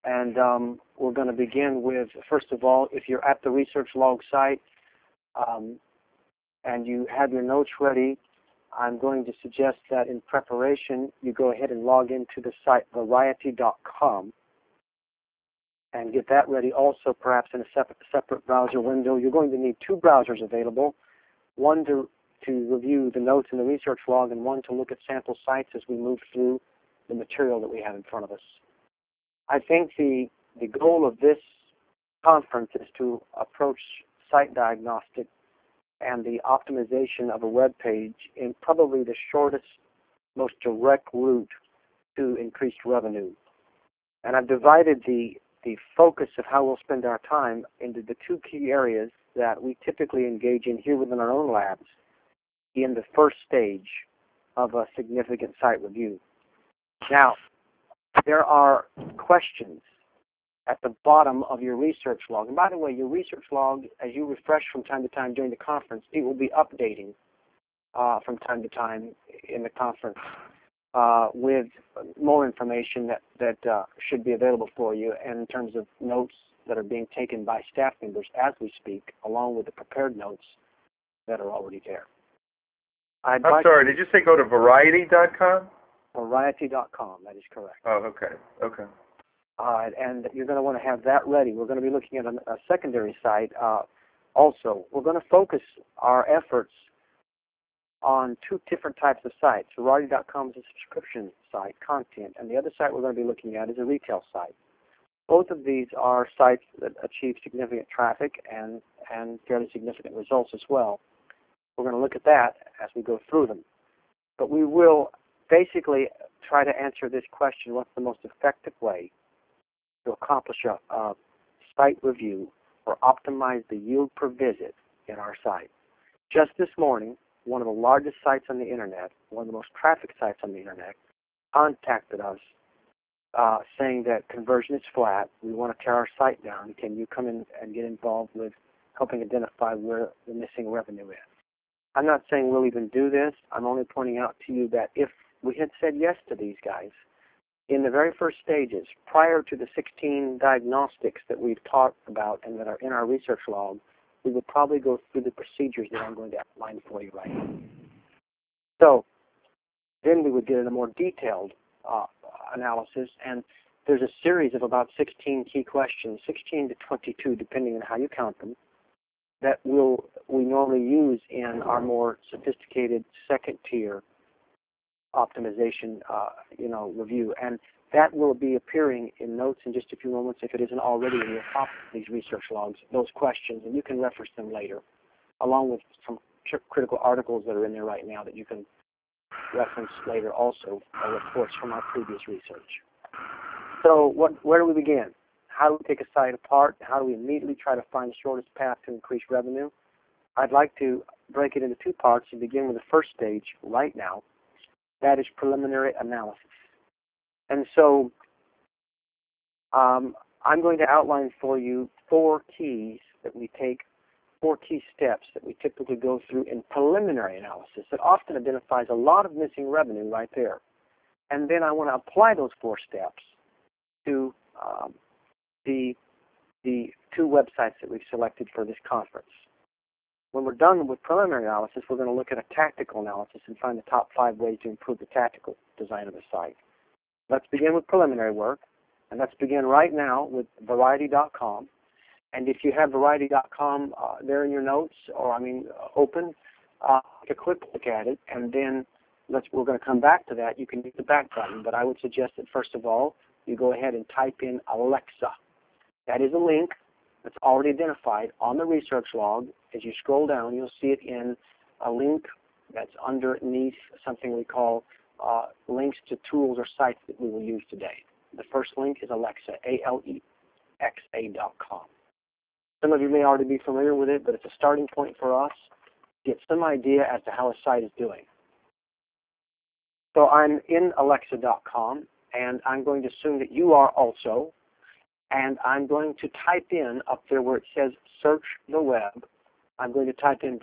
And we're going to begin with, first of all, if you're at the Research Log site and you have your notes ready, I'm going to suggest that in preparation you go ahead and log into the site variety.com and get that ready also, perhaps in a separate browser window. You're going to need two browsers available, one to review the notes in the research log and one to look at sample sites as we move through the material that we have in front of us. I think the goal of this conference is to approach site diagnostic and the optimization of a web page in probably the shortest, most direct route to increased revenue. And I've divided the focus of how we'll spend our time into the two key areas that we typically engage in here within our own labs in the first stage of a significant site review. Now, there are questions at the bottom of your research log. And by the way, your research log, as you refresh from time to time during the conference, it will be updating from time to time in the conference with more information that should be available for you, and in terms of notes that are being taken by staff members as we speak, along with the prepared notes that are already there. I'm sorry, did you say go to variety.com? Variety.com, that is correct. Oh, okay. Okay. And you're going to want to have that ready. We're going to be looking at a secondary site also. We're going to focus our efforts on two different types of sites. Variety.com is a subscription site, content, and the other site we're going to be looking at is a retail site. Both of these are sites that achieve significant traffic and fairly significant results as well. We're going to look at that as we go through them. But we will basically try to answer this question: what's the most effective way to accomplish a site review or optimize the yield per visit in our site? Just this morning, one of the largest sites on the internet, one of the most trafficked sites on the internet, contacted us saying that conversion is flat. We want to tear our site down. Can you come in and get involved with helping identify where the missing revenue is? I'm not saying we'll even do this. I'm only pointing out to you that if we had said yes to these guys in the very first stages, prior to the 16 diagnostics that we've talked about and that are in our research log, we would probably go through the procedures that I'm going to outline for you right now. So then we would get in a more detailed analysis, and there's a series of about 16 key questions, 16 to 22, depending on how you count them, that we normally use in our more sophisticated second-tier optimization review. And that will be appearing in notes in just a few moments if it isn't already in your top of these research logs, those questions, and you can reference them later, along with some critical articles that are in there right now that you can reference later also, or reports from our previous research. So where do we begin? How do we take a site apart? How do we immediately try to find the shortest path to increase revenue? I'd like to break it into two parts and begin with the first stage right now. That is preliminary analysis. And so I'm going to outline for you four key steps that we typically go through in preliminary analysis that often identifies a lot of missing revenue right there. And then I want to apply those four steps to the two websites that we've selected for this conference. When we're done with preliminary analysis, we're going to look at a tactical analysis and find the top 5 ways to improve the tactical design of the site. Let's begin with preliminary work, and let's begin right now with Variety.com. And if you have Variety.com there in your notes, or open, take a quick look at it, and then we're going to come back to that. You can use the back button, but I would suggest that first of all, you go ahead and type in Alexa. That is a link that's already identified on the research log. As you scroll down, you'll see it in a link that's underneath something we call links to tools or sites that we will use today. The first link is Alexa, ALEXA.com. Some of you may already be familiar with it, but it's a starting point for us to get some idea as to how a site is doing. So I'm in Alexa.com, and I'm going to assume that you are also, and I'm going to type in up there where it says search the web, I'm going to type in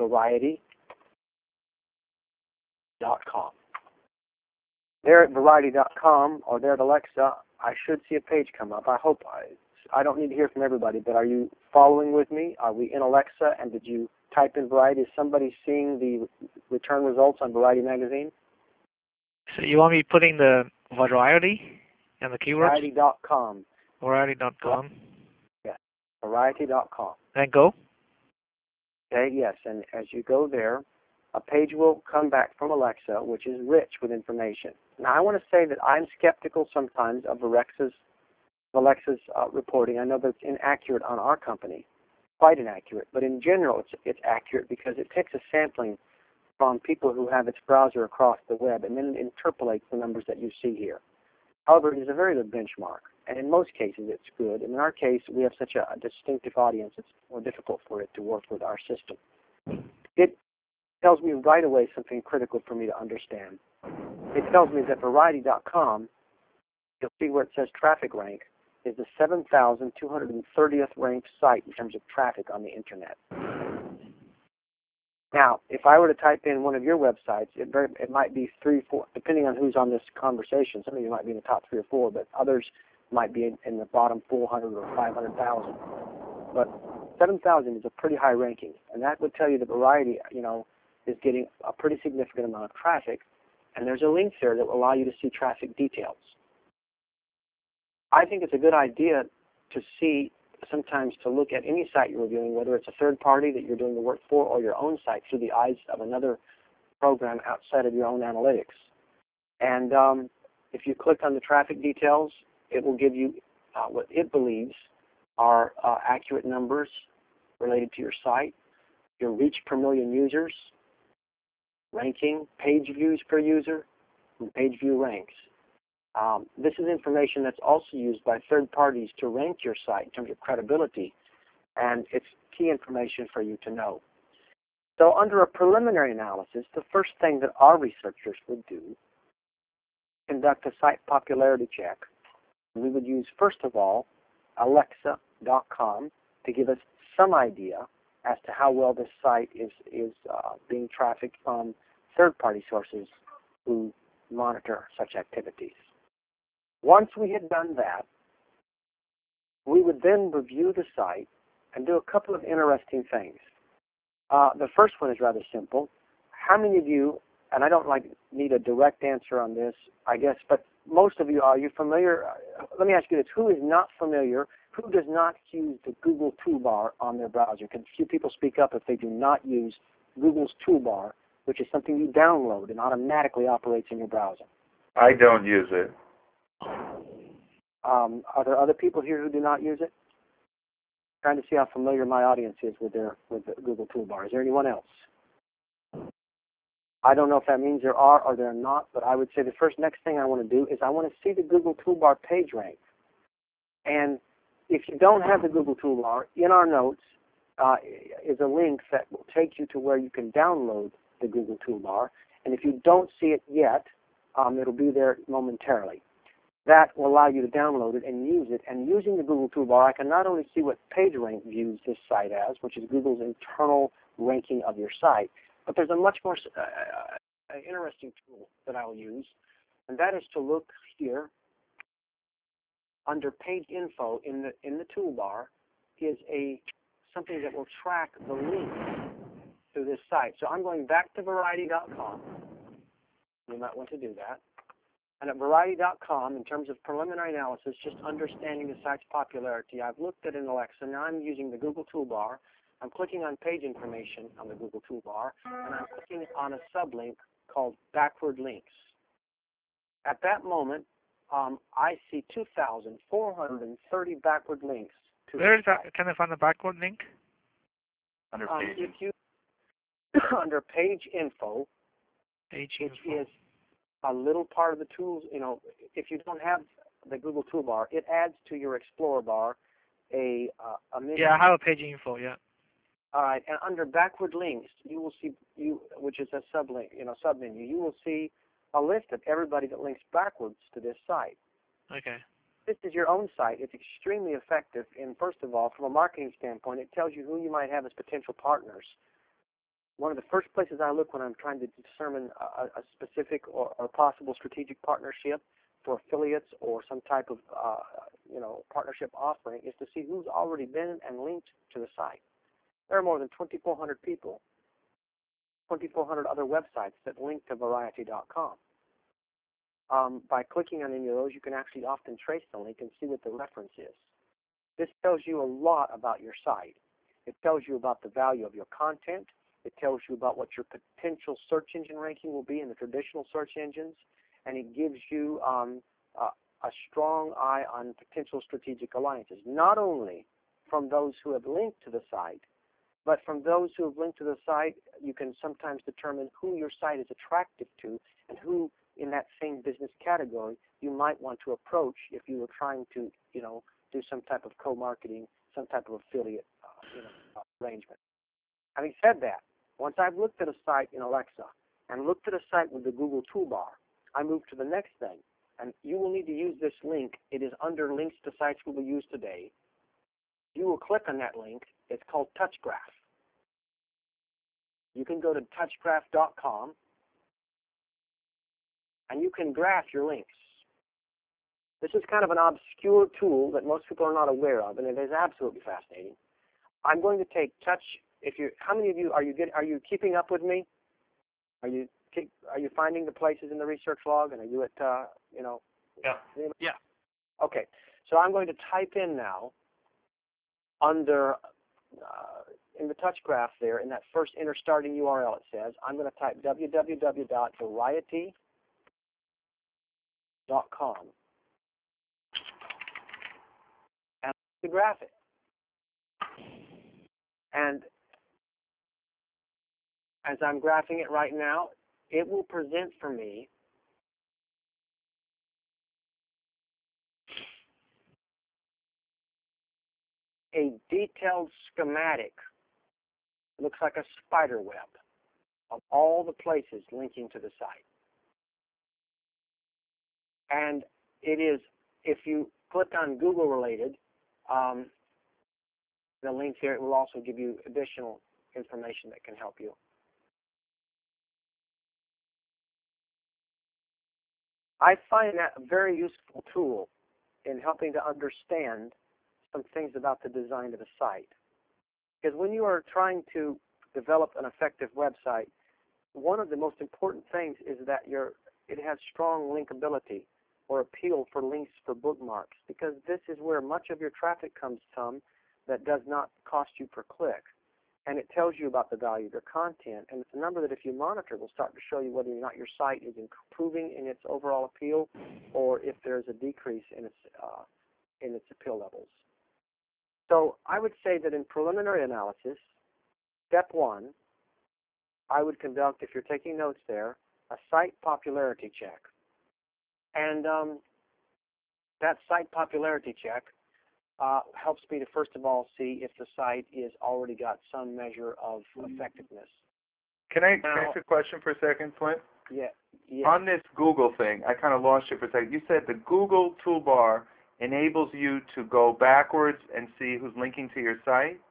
Variety.com. There at Variety.com, or there at Alexa, I should see a page come up. I don't need to hear from everybody, but are you following with me? Are we in Alexa, and did you type in Variety? Is somebody seeing the return results on Variety magazine? So you want me putting the Variety and the keywords? Variety.com. Variety.com. Yes, Variety.com. Then go? Okay, yes, and as you go there, a page will come back from Alexa, which is rich with information. Now, I want to say that I'm skeptical sometimes of Alexa's reporting. I know that it's inaccurate on our company, quite inaccurate, but in general it's accurate because it takes a sampling from people who have its browser across the web and then it interpolates the numbers that you see here. However, it is a very good benchmark, and in most cases it's good. And in our case, we have such a distinctive audience, it's more difficult for it to work with our system. It tells me right away something critical for me to understand. It tells me that Variety.com, you'll see where it says traffic rank, is the 7,230th ranked site in terms of traffic on the Internet. Now, if I were to type in one of your websites, it might be 3, 4, depending on who's on this conversation. Some of you might be in the top 3 or 4, but others might be in the bottom 400 or 500,000. But 7,000 is a pretty high ranking, and that would tell you that Variety, is getting a pretty significant amount of traffic, and there's a link there that will allow you to see traffic details. I think it's a good idea to see, sometimes to look at any site you're reviewing, whether it's a third party that you're doing the work for or your own site, through the eyes of another program outside of your own analytics. And if you click on the traffic details, it will give you what it believes are accurate numbers related to your site, your reach per million users, ranking, page views per user, and page view ranks. This is information that's also used by third parties to rank your site in terms of credibility, and it's key information for you to know. So under a preliminary analysis, the first thing that our researchers would do, conduct a site popularity check. We would use, first of all, Alexa.com to give us some idea as to how well this site is being trafficked from third-party sources who monitor such activities. Once we had done that, we would then review the site and do a couple of interesting things. The first one is rather simple. How many of you, and I don't need a direct answer on this, I guess, but most of you, are you familiar? Let me ask you this. Who is not familiar? Who does not use the Google toolbar on their browser? Can a few people speak up if they do not use Google's toolbar, which is something you download and automatically operates in your browser? I don't use it. Are there other people here who do not use it? Trying to see how familiar my audience is with the Google toolbar. Is there anyone else? I don't know if that means there are or there are not, but I would say the next thing I want to do is I want to see the Google toolbar page rank. And if you don't have the Google toolbar, in our notes is a link that will take you to where you can download the Google toolbar. And if you don't see it yet, it'll be there momentarily. That will allow you to download it and use it. And using the Google toolbar, I can not only see what PageRank views this site as, which is Google's internal ranking of your site, but there's a much more interesting tool that I'll use, and that is to look here under Page Info in the toolbar is something that will track the link to this site. So I'm going back to Variety.com. You might want to do that. And at Variety.com, in terms of preliminary analysis, just understanding the site's popularity, I've looked at it in Alexa. Now I'm using the Google toolbar. I'm clicking on page information on the Google toolbar, and I'm clicking on a sublink called backward links. At that moment, I see 2,430 backward links. Where is that? Can I find the backward link? Under page. Under Page Info, which is a little part of the tools. If you don't have the Google toolbar, it adds to your Explorer bar a menu. Yeah, I have a Page Info. Yeah. All right, and under backward links, you will see which is a sublink, submenu. You will see a list of everybody that links backwards to this site. Okay. This is your own site. It's extremely effective. And first of all, from a marketing standpoint, it tells you who you might have as potential partners. One of the first places I look when I'm trying to determine a specific or possible strategic partnership for affiliates or some type of partnership offering is to see who's already been and linked to the site. There are more than 2,400 people, 2,400 other websites that link to Variety.com. By clicking on any of those, you can actually often trace the link and see what the reference is. This tells you a lot about your site. It tells you about the value of your content. It tells you about what your potential search engine ranking will be in the traditional search engines, and it gives you a strong eye on potential strategic alliances, not only from those who have linked to the site, but from those who have linked to the site. You can sometimes determine who your site is attractive to and who in that same business category you might want to approach if you were trying to, do some type of co-marketing, some type of affiliate arrangement. Having said that, once I've looked at a site in Alexa and looked at a site with the Google toolbar, I move to the next thing. And you will need to use this link. It is under links to sites we will use today. You will click on that link. It's called TouchGraph. You can go to touchgraph.com and you can graph your links. This is kind of an obscure tool that most people are not aware of, and it is absolutely fascinating. I'm going to take touch. How many of you are you keeping up with me? Are you finding the places in the research log, and are you at Yeah. Yeah. Okay. So I'm going to type in now under in the touch graph there, in that first inner starting URL it says, I'm going to type www.variety.com and to graph it. And as I'm graphing it right now, it will present for me a detailed schematic. It looks like a spider web of all the places linking to the site. And it is, if you click on Google related, the link here, it will also give you additional information that can help you. I find that a very useful tool in helping to understand some things about the design of the site. Because when you are trying to develop an effective website, one of the most important things is that it has strong linkability or appeal for links for bookmarks, because this is where much of your traffic comes from that does not cost you per click. And it tells you about the value of your content. And it's a number that if you monitor will start to show you whether or not your site is improving in its overall appeal or if there's a decrease in its appeal levels. So I would say that in preliminary analysis, step one, I would conduct, if you're taking notes there, a site popularity check. And that site popularity check helps me to, first of all, see if the site is already got some measure of effectiveness. Can I ask a question for a second, Flint? Yeah. On this Google thing, I kind of lost you for a second. You said the Google toolbar enables you to go backwards and see who's linking to your site?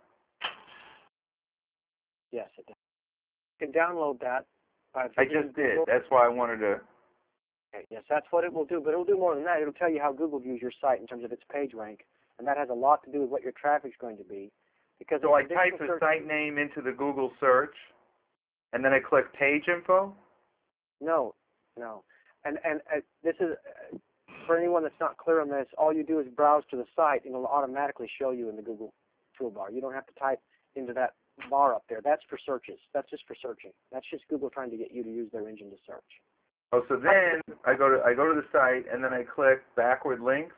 Yes, it does. You can download that. I just did. That's why I wanted to. Okay, yes, that's what it will do. But it will do more than that. It will tell you how Google views your site in terms of its page rank. And that has a lot to do with what your traffic is going to be. Because so I type the site name into the Google search, and then I click page info? No. And this is, for anyone that's not clear on this, all you do is browse to the site, and it will automatically show you in the Google toolbar. You don't have to type into that bar up there. That's for searches. That's just for searching. That's just Google trying to get you to use their engine to search. Oh, so then I go to the site, and then I click backward links?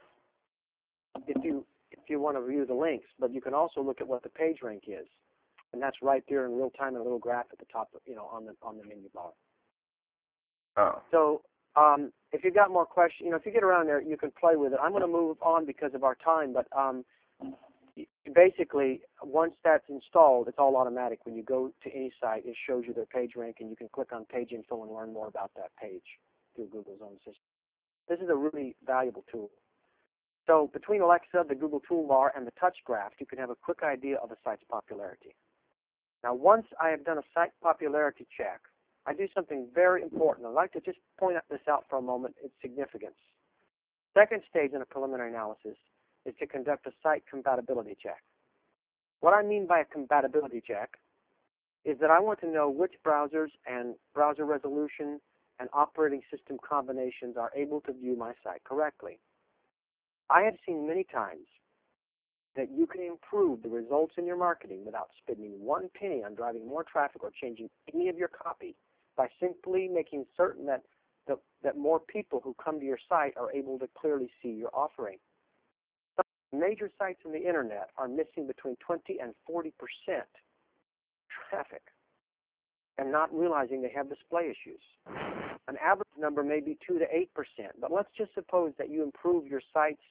If you want to view the links, but you can also look at what the page rank is, and that's right there in real time in a little graph at the top, on the menu bar. Oh. So if you've got more questions, if you get around there, you can play with it. I'm going to move on because of our time, but basically, once that's installed, it's all automatic. When you go to any site, it shows you their page rank, and you can click on page info and learn more about that page through Google's own system. This is a really valuable tool. So between Alexa, the Google toolbar, and the touch graph, you can have a quick idea of a site's popularity. Now, once I have done a site popularity check, I do something very important. I'd like to just point this out for a moment, its significance. Second stage in a preliminary analysis is to conduct a site compatibility check. What I mean by a compatibility check is that I want to know which browsers and browser resolution and operating system combinations are able to view my site correctly. I have seen many times that you can improve the results in your marketing without spending one penny on driving more traffic or changing any of your copy by simply making certain that more people who come to your site are able to clearly see your offering. Some major sites on the internet are missing between 20 and 40% traffic and not realizing they have display issues. An average number may be 2 to 8%, but let's just suppose that you improve your site's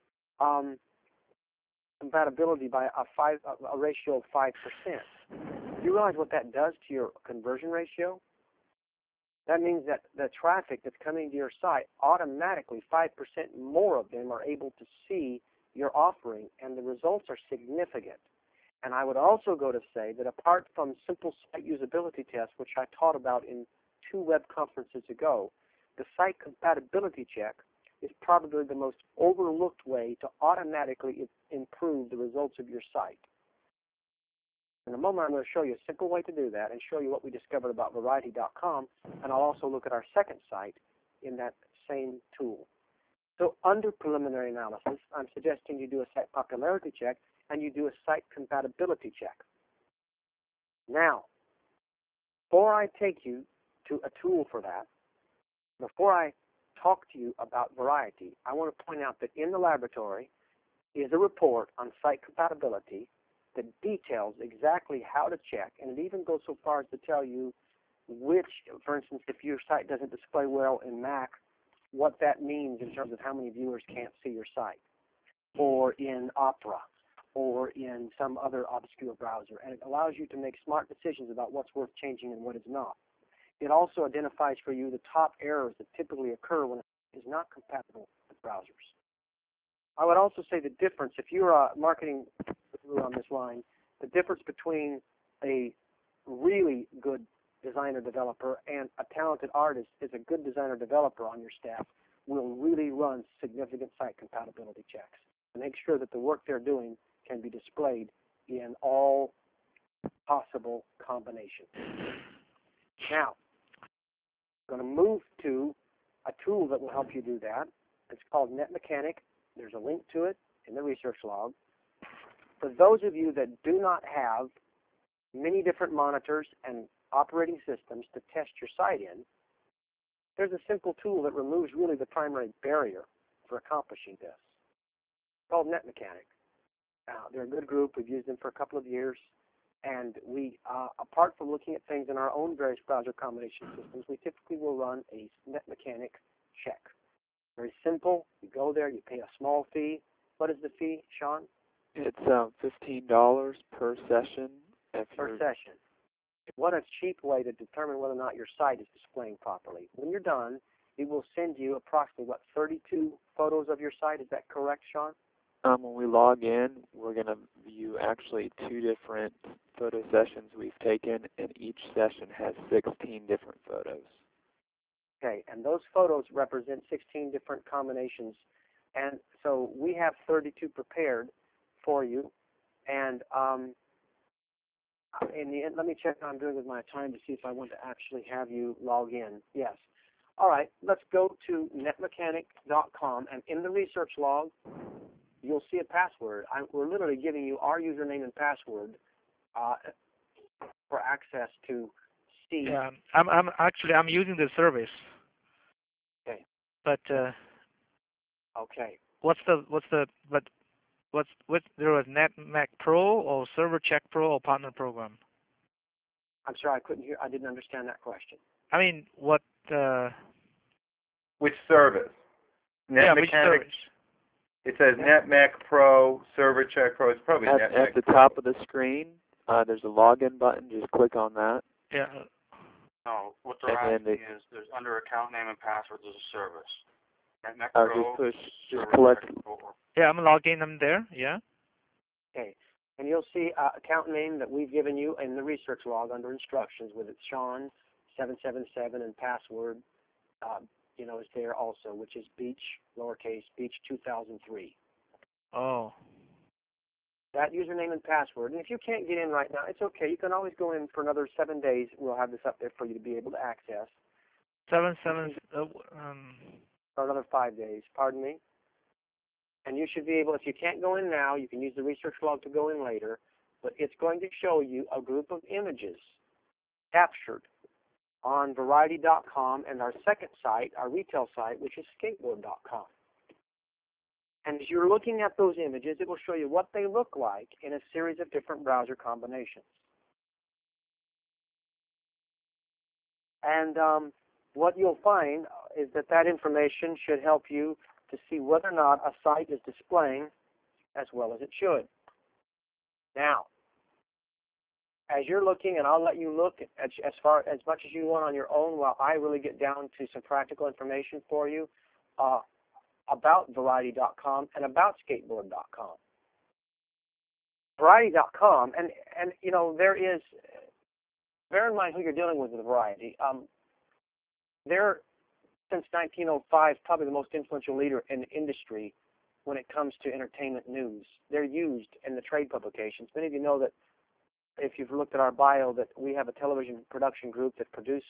compatibility by a ratio of 5%. Do you realize what that does to your conversion ratio? That means that the traffic that's coming to your site, automatically 5% more of them are able to see your offering, and the results are significant. And I would also go to say that apart from simple site usability tests, which I taught about in 2 web conferences ago, the site compatibility check is probably the most overlooked way to automatically improve the results of your site. In a moment, I'm going to show you a simple way to do that and show you what we discovered about Variety.com, and I'll also look at our second site in that same tool. So under preliminary analysis, I'm suggesting you do a site popularity check and you do a site compatibility check. Now, before I take you to a tool for that, before I talk to you about Variety, I want to point out that in the laboratory is a report on site compatibility that details exactly how to check, and it even goes so far as to tell you which, for instance, if your site doesn't display well in Mac, what that means in terms of how many viewers can't see your site, or in Opera, or in some other obscure browser, and it allows you to make smart decisions about what's worth changing and what is not. It also identifies for you the top errors that typically occur when it is not compatible with browsers. I would also say the difference, if you're marketing on this line, the difference between a really good designer-developer and a talented artist is a good designer-developer on your staff will really run significant site compatibility checks to make sure that the work they're doing can be displayed in all possible combinations. Now, I'm going to move to a tool that will help you do that. It's called NetMechanic. There's a link to it in the research log. For those of you that do not have many different monitors and operating systems to test your site in, there's a simple tool that removes really the primary barrier for accomplishing this. It's called NetMechanic. They're a good group. We've used them for a couple of years. And we, apart from looking at things in our own various browser combination systems, we typically will run a NetMechanic check. Very simple. You go there, you pay a small fee. What is the fee, Sean? It's $15 per session. Per session. What a cheap way to determine whether or not your site is displaying properly. When you're done, it will send you approximately, 32 photos of your site. Is that correct, Sean? When we log in, we're going to view actually 2 different photo sessions we've taken, and each session has 16 different photos. Okay, and those photos represent 16 different combinations. And so we have 32 prepared for you. And in the end, let me check what I'm doing with my time to see if I want to actually have you log in. Yes. All right, let's go to netmechanic.com, and in the research log, you'll see a password. We're literally giving you our username and password for access to see. Yeah, I'm using the service. Okay. But okay. There was NetMech Pro or Server Check Pro or Partner Program? I'm sorry, I didn't understand that question. I mean, what? Which service? Yeah, which service? It says NetMech Pro, Server Check Pro. It's probably NetMech At the top of the screen, there's a login button. Just click on that. Yeah. No, what they're asking is there's under account name and password, there's a service. NetMech Pro, just collect. Yeah, I'm logging them there. Yeah. Okay. And you'll see account name that we've given you in the research log under instructions with it, Sean 777 and password is there also, which is Beach, lowercase, Beach 2003. Oh. That username and password. And if you can't get in right now, it's okay. You can always go in for another 7 days. We'll have this up there for you to be able to access. 7. Or another 5 days, pardon me. And you should be able, if you can't go in now, you can use the research log to go in later, but it's going to show you a group of images captured on Variety.com and our second site, our retail site, which is Skateboard.com. And as you're looking at those images, it will show you what they look like in a series of different browser combinations. And what you'll find is that that information should help you to see whether or not a site is displaying as well as it should. Now, as you're looking, and I'll let you look as much as you want on your own while I really get down to some practical information for you about Variety.com and about Skateboard.com. Variety.com, and there is, bear in mind who you're dealing with Variety. They're, since 1905, probably the most influential leader in the industry when it comes to entertainment news. They're used in the trade publications. Many of you know that if you've looked at our bio that we have a television production group that produced,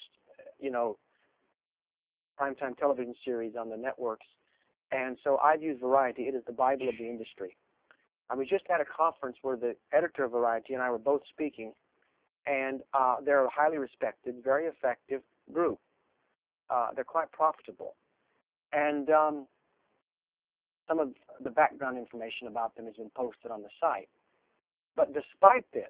primetime television series on the networks. And so I've used Variety. It is the Bible of the industry. We just had a conference where the editor of Variety and I were both speaking, and they're a highly respected, very effective group. They're quite profitable. And some of the background information about them has been posted on the site. But despite this,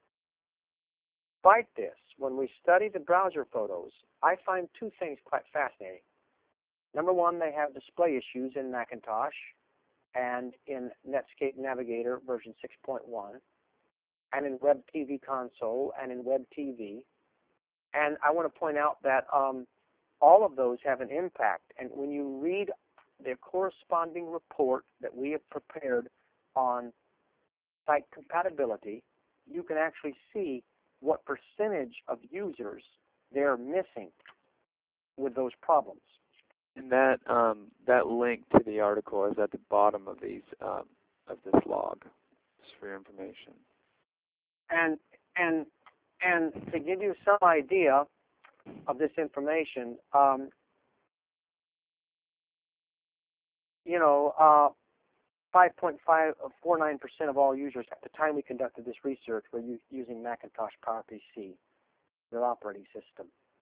when we study the browser photos, I find two things quite fascinating. Number one, they have display issues in Macintosh and in Netscape Navigator version 6.1, and in Web TV Console and in Web TV. And I want to point out that all of those have an impact. And when you read the corresponding report that we have prepared on site compatibility, you can actually see what percentage of users they're missing with those problems. And that link to the article is at the bottom of these of this log, just for your information. And to give you some idea of this information, 5.49% of all users at the time we conducted this research were using Macintosh PowerPC, their operating system.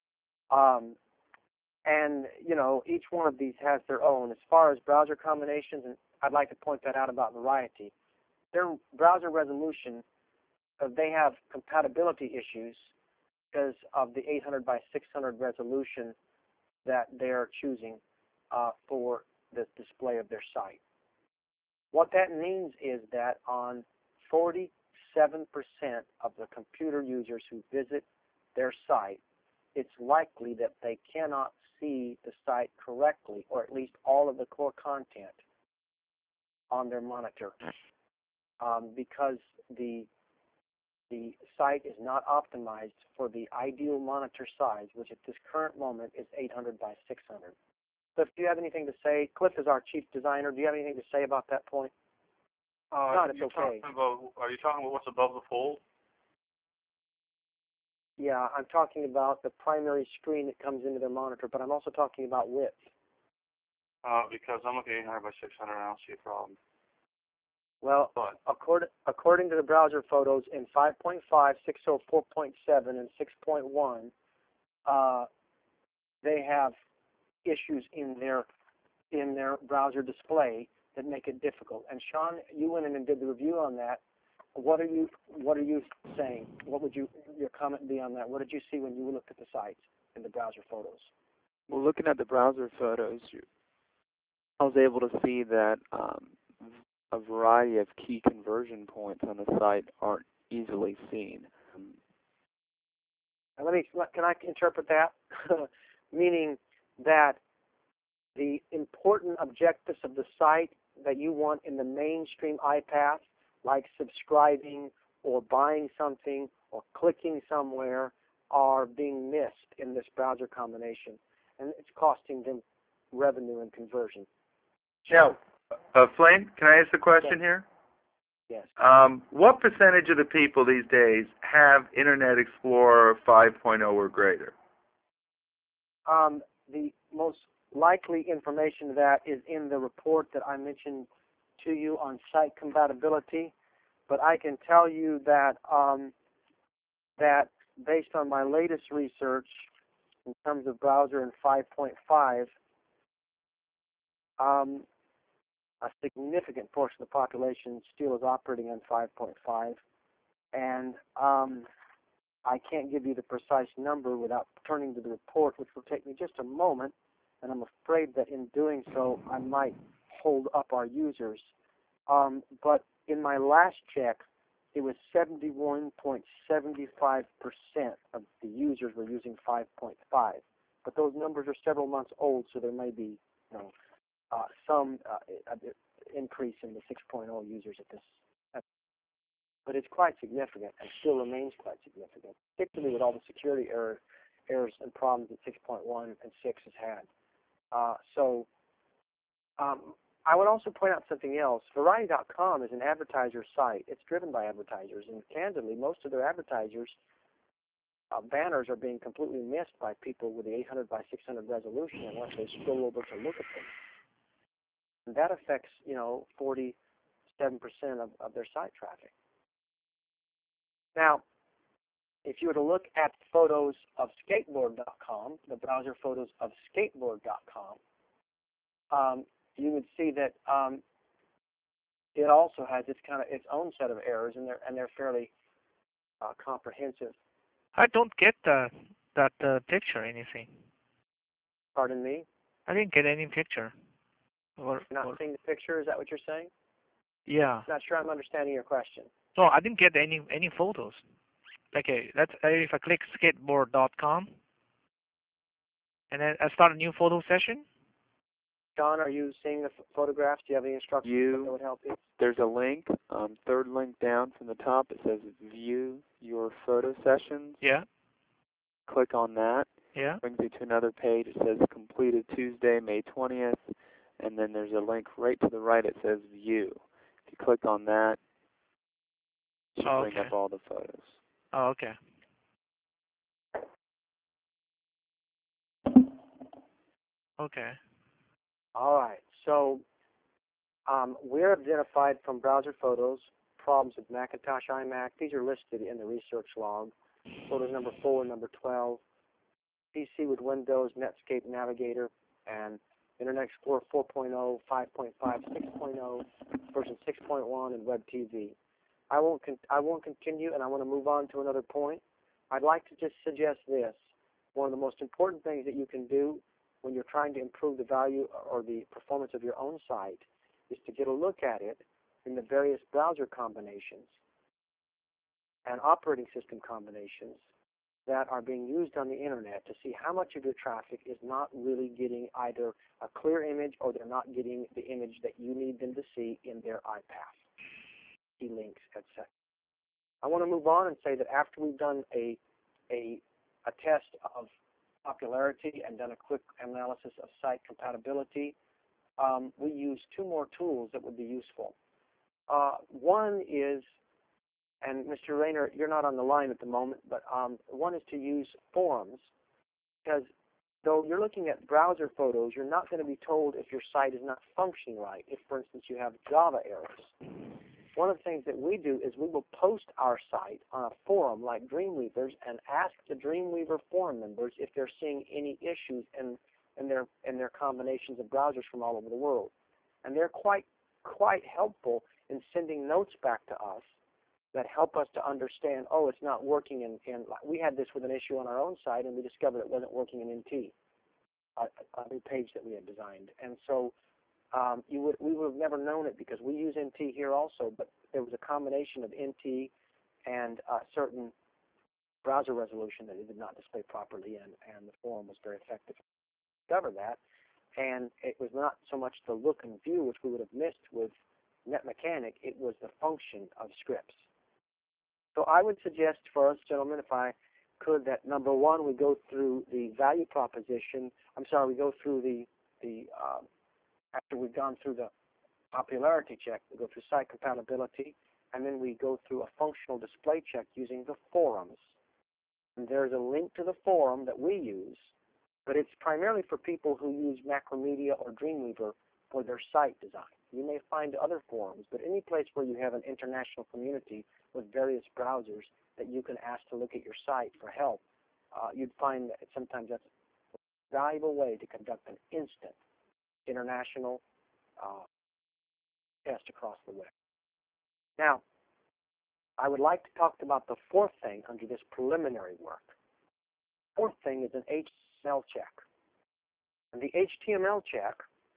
And, each one of these has their own. As far as browser combinations, and I'd like to point that out about Variety, their browser resolution, they have compatibility issues because of the 800 by 600 resolution that they're choosing for the display of their site. What that means is that on 47% of the computer users who visit their site, it's likely that they cannot see the site correctly, or at least all of the core content on their monitor, because the site is not optimized for the ideal monitor size, which at this current moment is 800 by 600. Cliff, do you have anything to say? Cliff is our chief designer. Do you have anything to say about that point? No, it's okay. Are you talking about what's above the fold? Yeah, I'm talking about the primary screen that comes into their monitor, but I'm also talking about width. Because I'm looking at 800 by 600, I don't see a problem. Well, according to the browser photos in 5.5, 604.7, and 6.1, they have issues in their browser display that make it difficult. And Sean, you went in and did the review on that. What are you saying? What would your comment be on that? What did you see when you looked at the sites in the browser photos? Well, looking at the browser photos, I was able to see that a variety of key conversion points on the site aren't easily seen. Can I interpret that? Meaning that the important objectives of the site that you want in the mainstream iPath, like subscribing or buying something or clicking somewhere, are being missed in this browser combination. And it's costing them revenue and conversion. Now, Flame, can I ask a question here? Yes. What percentage of the people these days have Internet Explorer 5.0 or greater? The most likely information of that is in the report that I mentioned to you on site compatibility, but I can tell you that that based on my latest research in terms of browser in 5.5, a significant portion of the population still is operating on 5.5, and I can't give you the precise number without turning to the report, which will take me just a moment, and I'm afraid that in doing so, I might hold up our users. But in my last check, it was 71.75% of the users were using 5.5. But those numbers are several months old, so there may be, some increase in the 6.0 users at this. But it's quite significant and still remains quite significant, particularly with all the security errors and problems that 6.1 and 6 has had. I would also point out something else. Variety.com is an advertiser site. It's driven by advertisers, and candidly, most of their advertisers' banners are being completely missed by people with the 800 by 600 resolution unless they scroll over to look at them. And that affects, 47% of their site traffic. Now, if you were to look at photos of skateboard.com, the browser photos of skateboard.com, you would see that it also has its own set of errors, and they're fairly comprehensive. I don't get that picture, anything. Pardon me? I didn't get any picture. You're not seeing the picture? Is that what you're saying? Yeah. Not sure I'm understanding your question. No, I didn't get any photos. Okay, if I click skateboard.com, and then I start a new photo session. John, are you seeing the photographs? Do you have any instructions that would help you? There's a link, third link down from the top. It says View Your Photo Sessions. Yeah. Click on that. Yeah. Brings you to another page. It says completed Tuesday, May 20th. And then there's a link right to the right. It says View. If you click on that, it should bring up all the photos. Oh, okay. Okay. All right. So we're identified from browser photos problems with Macintosh iMac. These are listed in the research log. Photos number 4 and number 12. PC with Windows, Netscape Navigator, and Internet Explorer 4.0, 5.5, 6.0, version 6.1, and Web TV. I won't continue, and I want to move on to another point. I'd like to just suggest this. One of the most important things that you can do when you're trying to improve the value or the performance of your own site is to get a look at it in the various browser combinations and operating system combinations that are being used on the Internet to see how much of your traffic is not really getting either a clear image or they're not getting the image that you need them to see in their iPath, key links, etc. I want to move on and say that after we've done a test of popularity and done a quick analysis of site compatibility, we use 2 more tools that would be useful. One is, and Mr. Rayner, you're not on the line at the moment, but one is to use forums, because though you're looking at browser photos, you're not going to be told if your site is not functioning right, if, for instance, you have Java errors. One of the things that we do is we will post our site on a forum like Dreamweaver's and ask the Dreamweaver forum members if they're seeing any issues in their combinations of browsers from all over the world. And they're quite helpful in sending notes back to us that help us to understand, oh, it's not working in we had this with an issue on our own site, and we discovered it wasn't working in NT, a new page that we had designed. And so we would have never known it because we use NT here also, but there was a combination of NT and certain browser resolution that it did not display properly, and the forum was very effective to discover that. And it was not so much the look and view, which we would have missed with NetMechanic, it was the function of scripts. So I would suggest for us, gentlemen, if I could, that number 1, we go through the value proposition. We go through the after we've gone through the popularity check, we go through site compatibility, and then we go through a functional display check using the forums. And there's a link to the forum that we use, but it's primarily for people who use Macromedia or Dreamweaver for their site design. You may find other forums, but any place where you have an international community with various browsers that you can ask to look at your site for help, you'd find that sometimes that's a valuable way to conduct an instant international test across the web. Now, I would like to talk about the fourth thing under this preliminary work. Fourth thing is an HTML check. And the HTML check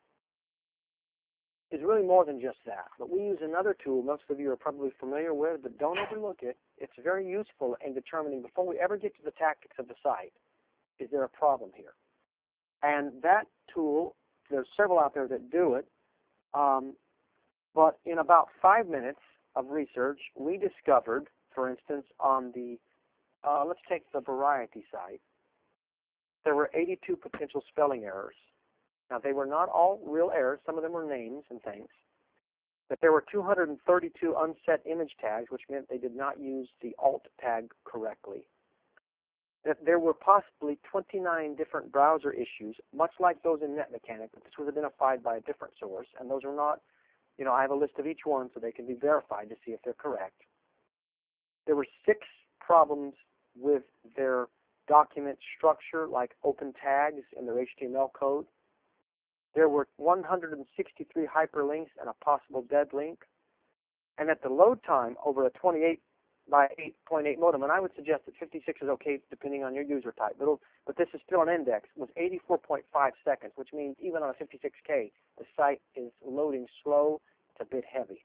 is really more than just that. But we use another tool most of you are probably familiar with, but don't overlook it. It's very useful in determining, before we ever get to the tactics of the site, is there a problem here? And that tool, there's several out there that do it, but in about 5 minutes of research, we discovered, for instance, on the, let's take the Variety site, there were 82 potential spelling errors. Now, they were not all real errors. Some of them were names and things. But there were 232 unset image tags, which meant they did not use the alt tag correctly. That there were possibly 29 different browser issues, much like those in NetMechanic, but this was identified by a different source, and those are not, I have a list of each one so they can be verified to see if they're correct. There were 6 problems with their document structure, like open tags in their HTML code. There were 163 hyperlinks and a possible dead link. And at the load time over a 28 by 8.8 modem, and I would suggest that 56 is okay depending on your user type, but this is still an index, was 84.5 seconds, which means even on a 56K, the site is loading slow. It's a bit heavy.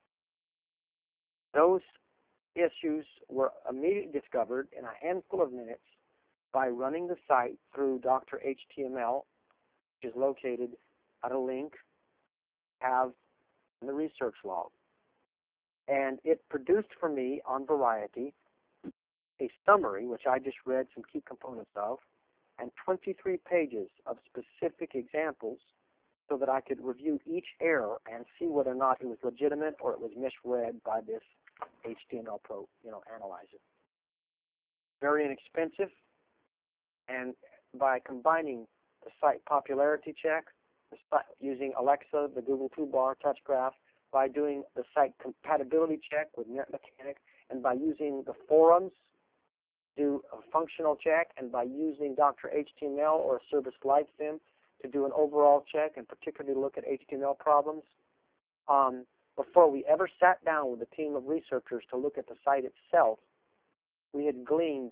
Those issues were immediately discovered in a handful of minutes by running the site through Dr. HTML, which is located at a link have in the research log. And it produced for me on Variety a summary, which I just read some key components of, and 23 pages of specific examples so that I could review each error and see whether or not it was legitimate or it was misread by this HTML Pro, analyzer. Very inexpensive, and by combining the site popularity check, using Alexa, the Google Toolbar, Touch Graph, by doing the site compatibility check with NetMechanic, and by using the forums, do a functional check, and by using Dr. HTML or a service like Sim to do an overall check and particularly look at HTML problems. Before we ever sat down with a team of researchers to look at the site itself, we had gleaned,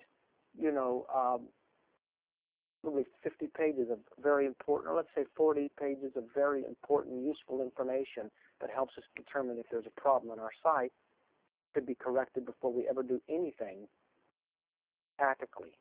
probably 50 pages of very important, or let's say 40 pages of very important, useful information that helps us determine if there's a problem on our site. It could be corrected before we ever do anything tactically.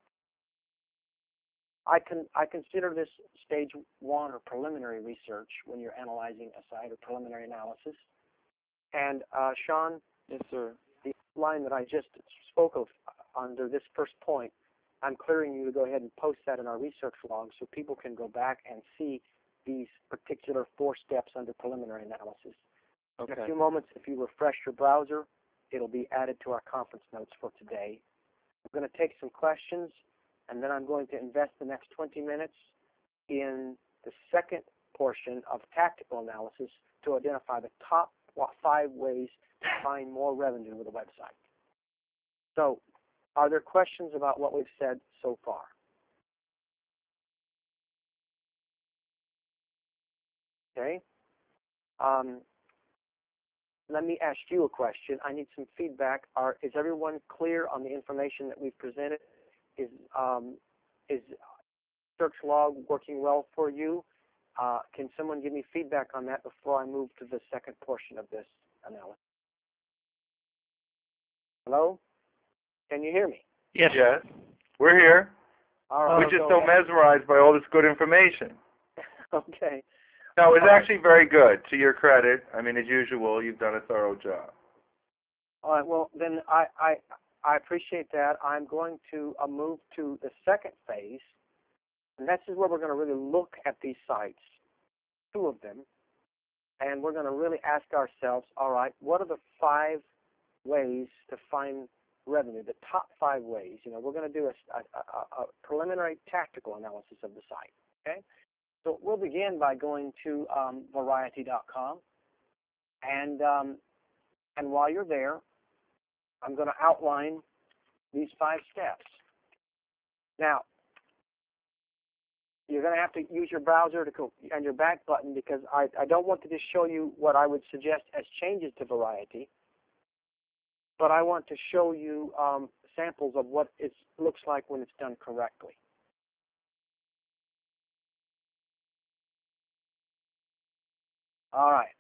I consider this stage 1 or preliminary research when you're analyzing a site or preliminary analysis. And Sean, yes, sir. The line that I just spoke of under this first point, I'm clearing you to go ahead and post that in our research log so people can go back and see these particular 4 steps under preliminary analysis. Okay. In a few moments, if you refresh your browser, it'll be added to our conference notes for today. I'm going to take some questions, and then I'm going to invest the next 20 minutes in the second portion of tactical analysis to identify the top 5 ways to find more revenue with a website. So, are there questions about what we've said so far? Okay. Let me ask you a question. I need some feedback. Is everyone clear on the information that we've presented? Is search log working well for you? Can someone give me feedback on that before I move to the second portion of this analysis? Hello? Can you hear me? Yes. Yes. We're here. All right. We're just so mesmerized by all this good information. Okay. No, it's actually very good, to your credit. I mean, as usual, you've done a thorough job. All right. Well, then I appreciate that. I'm going to move to the second phase, and this is where we're going to really look at these sites two of them, and we're going to really ask ourselves, all right, what are the 5 ways to find revenue, the top 5 ways? We're going to do a preliminary tactical analysis of the site, okay? So we'll begin by going to Variety.com, and while you're there, I'm going to outline these 5 steps. Now, you're going to have to use your browser and your back button, because I don't want to just show you what I would suggest as changes to Variety, but I want to show you samples of what it looks like when it's done correctly. All right.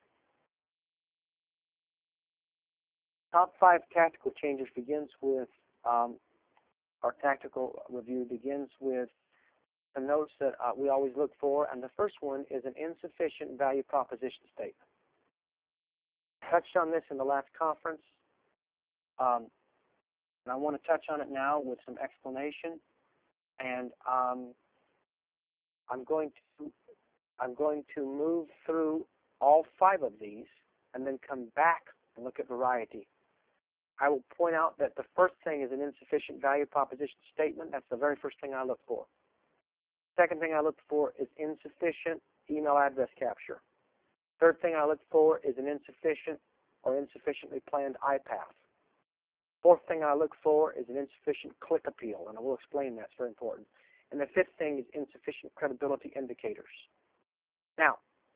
Top 5 tactical changes begins with, our tactical review begins with the notes that we always look for, and the first one is an insufficient value proposition statement. Touched on this in the last conference, and I want to touch on it now with some explanation. And I'm going to move through all 5 of these, and then come back and look at Variety. I will point out that the first thing is an insufficient value proposition statement. That's the very first thing I look for. Second thing I look for is insufficient email address capture. Third thing I look for is an insufficient or insufficiently planned iPath. Fourth thing I look for is an insufficient click appeal, and I will explain that. It's very important. And the fifth thing is insufficient credibility indicators. Now,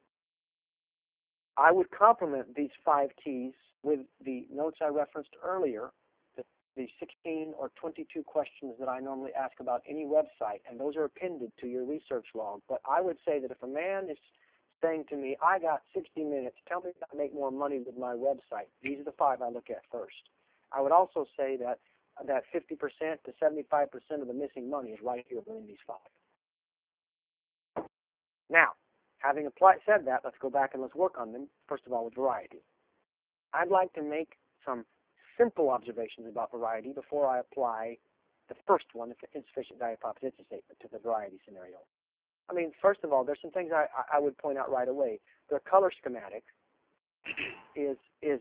I would complement these 5 keys with the notes I referenced earlier, the 16 or 22 questions that I normally ask about any website, and those are appended to your research log. But I would say that if a man is saying to me, I got 60 minutes, tell me how to make more money with my website, these are the 5 I look at first. I would also say that 50% to 75% of the missing money is right here within these 5. Now, having said that, let's go back and let's work on them, first of all, with Variety. I'd like to make some simple observations about Variety before I apply the first one, the insufficient value proposition statement, to the Variety scenario. I mean, first of all, there's some things I would point out right away. The color schematic is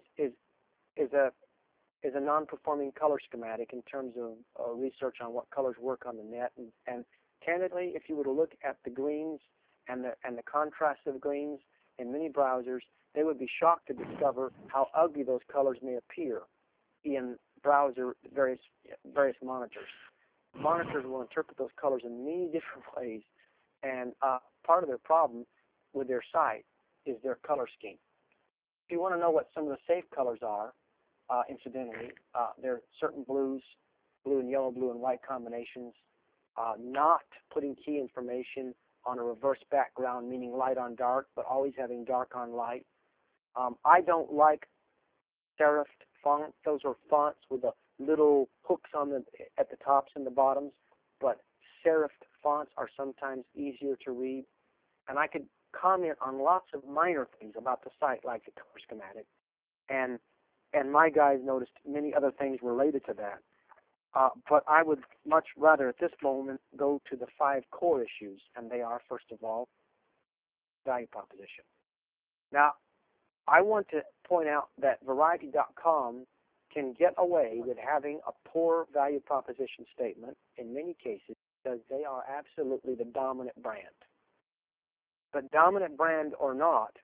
a non-performing color schematic in terms of research on what colors work on the net. And candidly, if you were to look at the greens and the contrast of greens in many browsers, they would be shocked to discover how ugly those colors may appear in browser various monitors. Monitors will interpret those colors in many different ways, and part of their problem with their site is their color scheme. If you want to know what some of the safe colors are, incidentally, there are certain blues, blue and yellow, blue and white combinations, not putting key information on a reverse background, meaning light on dark, but always having dark on light. I don't like serifed font. Those are fonts with the little hooks at the tops and the bottoms, but serifed fonts are sometimes easier to read. And I could comment on lots of minor things about the site, like the color schematic, and my guys noticed many other things related to that. But I would much rather at this moment go to the 5 core issues, and they are, first of all, value proposition. Now, I want to point out that Variety.com can get away with having a poor value proposition statement in many cases because they are absolutely the dominant brand. But dominant brand or not,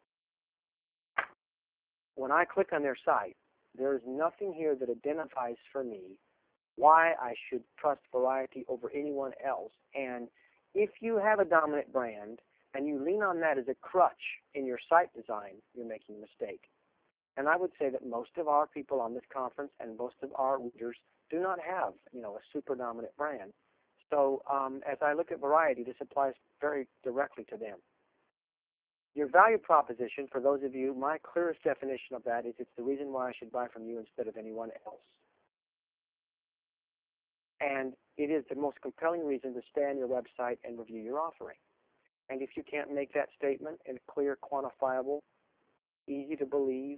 when I click on their site, there is nothing here that identifies for me why I should trust Variety over anyone else. And if you have a dominant brand and you lean on that as a crutch in your site design, you're making a mistake. And I would say that most of our people on this conference and most of our readers do not have, a super dominant brand. So as I look at Variety, this applies very directly to them. Your value proposition, for those of you, my clearest definition of that is it's the reason why I should buy from you instead of anyone else. And it is the most compelling reason to stay on your website and review your offering. And if you can't make that statement in a clear, quantifiable, easy to believe,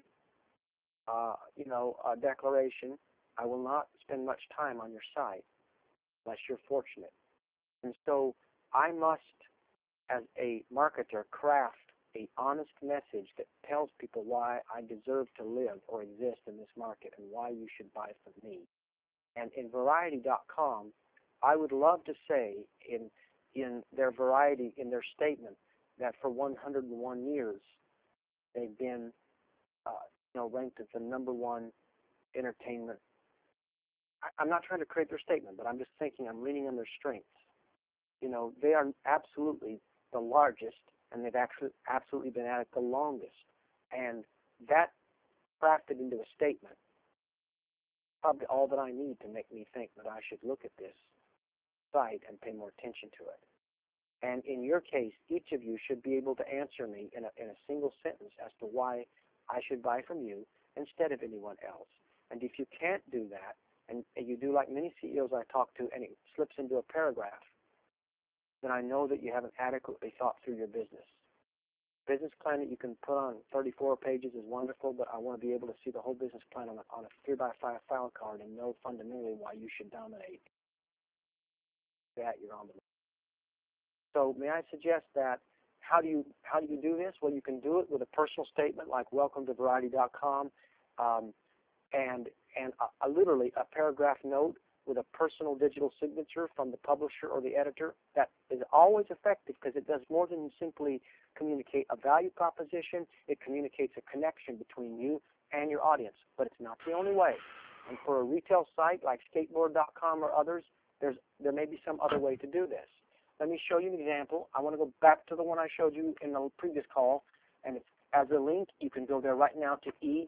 declaration, I will not spend much time on your site unless you're fortunate. And so I must, as a marketer, craft a honest message that tells people why I deserve to live or exist in this market and why you should buy from me. And in Variety.com, I would love to say in their Variety, in their statement, that for 101 years they've been ranked as the #1 entertainment. I'm not trying to create their statement, but I'm just thinking I'm leaning on their strengths. They are absolutely the largest, and they've actually absolutely been at it the longest. And that crafted into a statement, probably all that I need to make me think that I should look at this site and pay more attention to it. And in your case, each of you should be able to answer me in a single sentence as to why I should buy from you instead of anyone else. And if you can't do that, and you do like many CEOs I talk to, and it slips into a paragraph, then I know that you haven't adequately thought through your business. Business plan that you can put on 34 pages is wonderful, but I want to be able to see the whole business plan on a 3x5 file card and know fundamentally why you should dominate. That you're on the. So may I suggest that how do you do this? Well, you can do it with a personal statement like welcome to Variety.com, and literally a paragraph note with a personal digital signature from the publisher or the editor. That is always effective because it does more than simply communicate a value proposition. It communicates a connection between you and your audience, but it's not the only way. And for a retail site like skateboard.com or others, there may be some other way to do this. Let me show you an example. I want to go back to the one I showed you in the previous call, and it's, as a link, you can go there right now to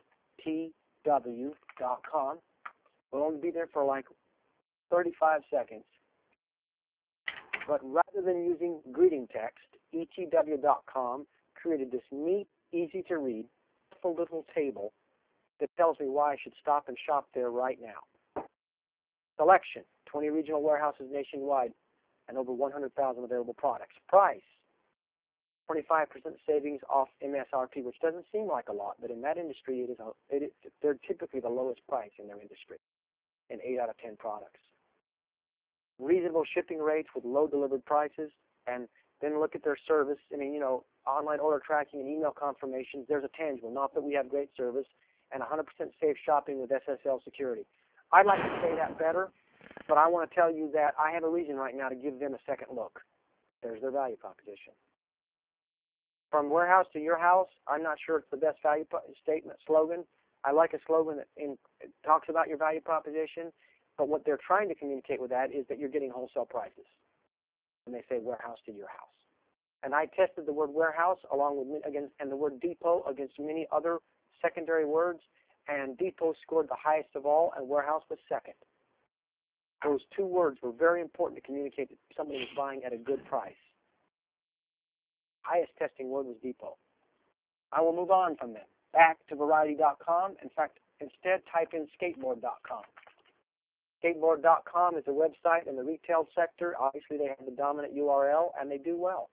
etw.com. We'll only be there for like 35 seconds. But rather than using greeting text, etw.com created this neat, easy-to-read, little table that tells me why I should stop and shop there right now. Selection, 20 regional warehouses nationwide and over 100,000 available products. Price, 25% savings off MSRP, which doesn't seem like a lot, but in that industry, they're typically the lowest price in their industry in 8 out of 10 products. Reasonable shipping rates with low delivered prices, and then look at their service. I mean, online order tracking and email confirmations, there's a tangible, not that we have great service, and 100% safe shopping with SSL security. I'd like to say that better, but I want to tell you that I have a reason right now to give them a second look. There's their value proposition. From warehouse to your house, I'm not sure it's the best value statement slogan. I like a slogan that talks about your value proposition, but what they're trying to communicate with that is that you're getting wholesale prices. And they say warehouse to your house. And I tested the word warehouse along with and the word depot against many other secondary words, and depot scored the highest of all, and warehouse was second. Those two words were very important to communicate that somebody was buying at a good price. Highest testing word was depot. I will move on from them. Back to Variety.com. In fact, instead type in Skateboard.com. Skateboard.com is a website in the retail sector. Obviously, they have the dominant URL, and they do well.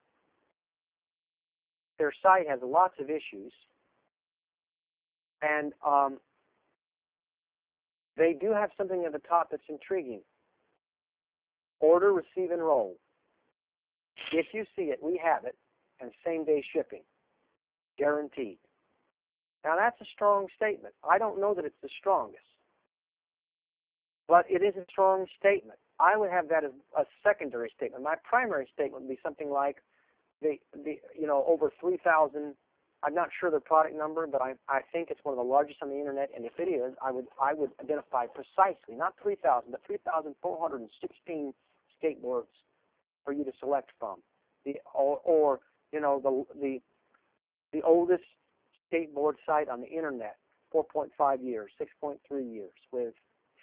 Their site has lots of issues, and they do have something at the top that's intriguing. Order, receive, enroll. If you see it, we have it, and same-day shipping, guaranteed. Now, that's a strong statement. I don't know that it's the strongest, but it is a strong statement. I would have that as a secondary statement. My primary statement would be something like over 3,000. I'm not sure the product number, but I think it's one of the largest on the internet. And if it is, I would identify precisely not 3,000, but 3,416 skateboards for you to select from. The oldest skateboard site on the internet, 4.5 years, 6.3 years, with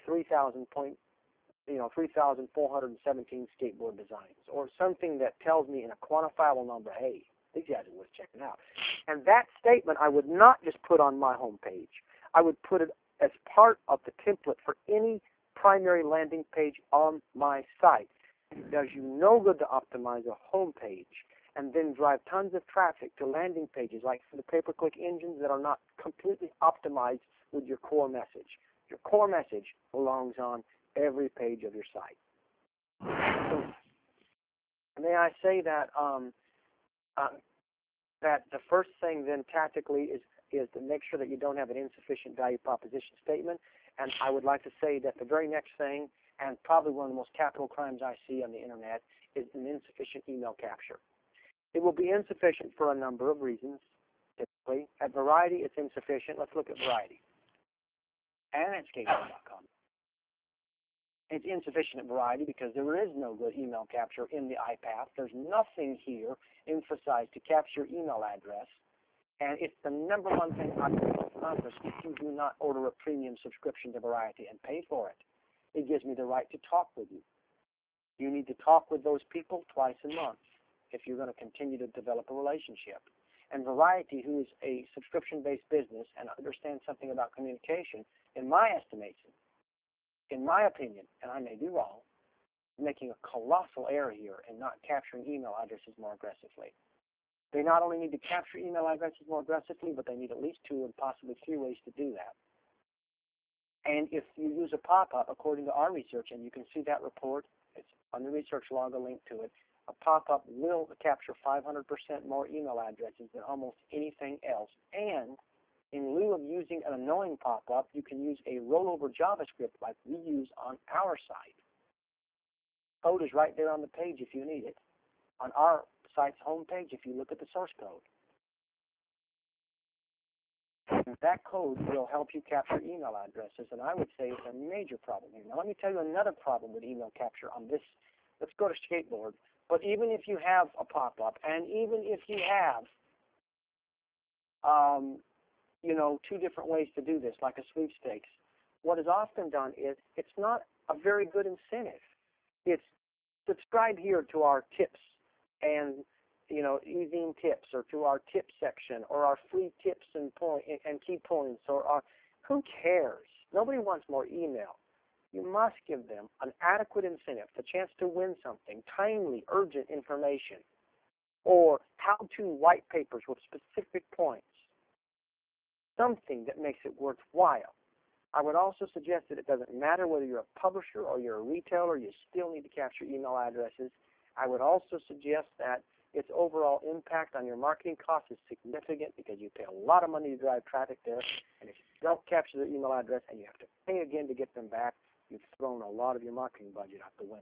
3,417 skateboard designs, or something that tells me in a quantifiable number, hey, these guys are worth checking out. And that statement I would not just put on my homepage. I would put it as part of the template for any primary landing page on my site. It does you no good to optimize a homepage and then drive tons of traffic to landing pages like the pay-per-click engines that are not completely optimized with your core message. Your core message belongs on every page of your site. So, may I say that that the first thing then tactically is to make sure that you don't have an insufficient value proposition statement. And I would like to say that the very next thing, and probably one of the most capital crimes I see on the internet, is an insufficient email capture. It will be insufficient for a number of reasons. Typically, at Variety, it's insufficient. Let's look at Variety. And at skateboard.com. It's insufficient at Variety because there is no good email capture in the iPath. There's nothing here emphasized to capture email address. And it's the number one thing I can accomplish if you do not order a premium subscription to Variety and pay for it. It gives me the right to talk with you. You need to talk with those people twice a month if you're going to continue to develop a relationship. And Variety, who is a subscription-based business and understands something about communication, in my estimation, in my opinion, and I may be wrong, making a colossal error here in not capturing email addresses more aggressively. They not only need to capture email addresses more aggressively, but they need at least 2 and possibly 3 ways to do that. And if you use a pop-up, according to our research, and you can see that report, it's on the research log, a link to it, a pop-up will capture 500% more email addresses than almost anything else. And in lieu of using an annoying pop-up, you can use a rollover JavaScript like we use on our site. Code is right there on the page if you need it. On our site's homepage, if you look at the source code. That code will help you capture email addresses, and I would say it's a major problem here. Now, let me tell you another problem with email capture on this. Let's go to Skateboard. But even if you have a pop-up, and even if you have, 2 different ways to do this, like a sweepstakes, what is often done is it's not a very good incentive. It's subscribe here to our tips and e-zine tips, or to our tip section, or our free tips and key points, or our, who cares? Nobody wants more email. You must give them an adequate incentive, the chance to win something, timely, urgent information, or how-to white papers with specific points, something that makes it worthwhile. I would also suggest that it doesn't matter whether you're a publisher or you're a retailer, you still need to capture email addresses. I would also suggest that its overall impact on your marketing costs is significant because you pay a lot of money to drive traffic there, and if you don't capture their email address and you have to pay again to get them back, you've thrown a lot of your marketing budget out the window.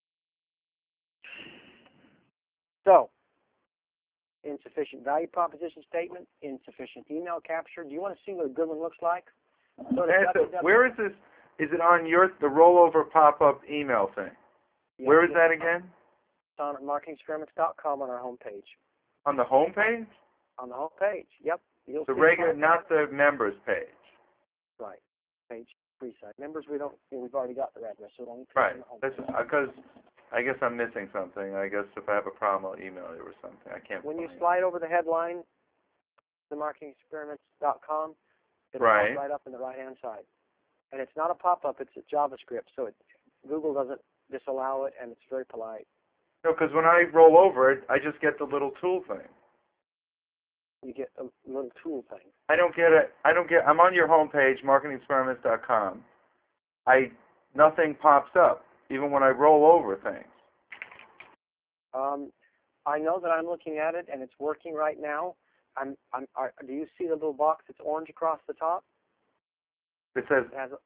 So, insufficient value proposition statement, insufficient email capture. Do you want to see what a good one looks like? Where is this? Is it on the rollover pop-up email thing? Yes, where is that again? It's on marketingexperiments.com on our homepage. On the homepage? On the homepage, yep. You'll the see regular, not the members page. Right. Page free site. Members, we've already got their address, so don't. Right. That's because I guess I'm missing something. I guess if I have a problem, I'll email you or something. I can't. When you slide over the headline, the marketingexperiments.com, it'll pop right up in the right-hand side. And it's not a pop-up, it's a JavaScript, so Google doesn't disallow it, and it's very polite. No, because when I roll over it, I just get the little tool thing. You get a little tool thing. I don't get it. I'm on your homepage, marketingexperiments.com. Nothing pops up, even when I roll over things. I know that I'm looking at it, and it's working right now. Do you see the little box that's orange across the top? It says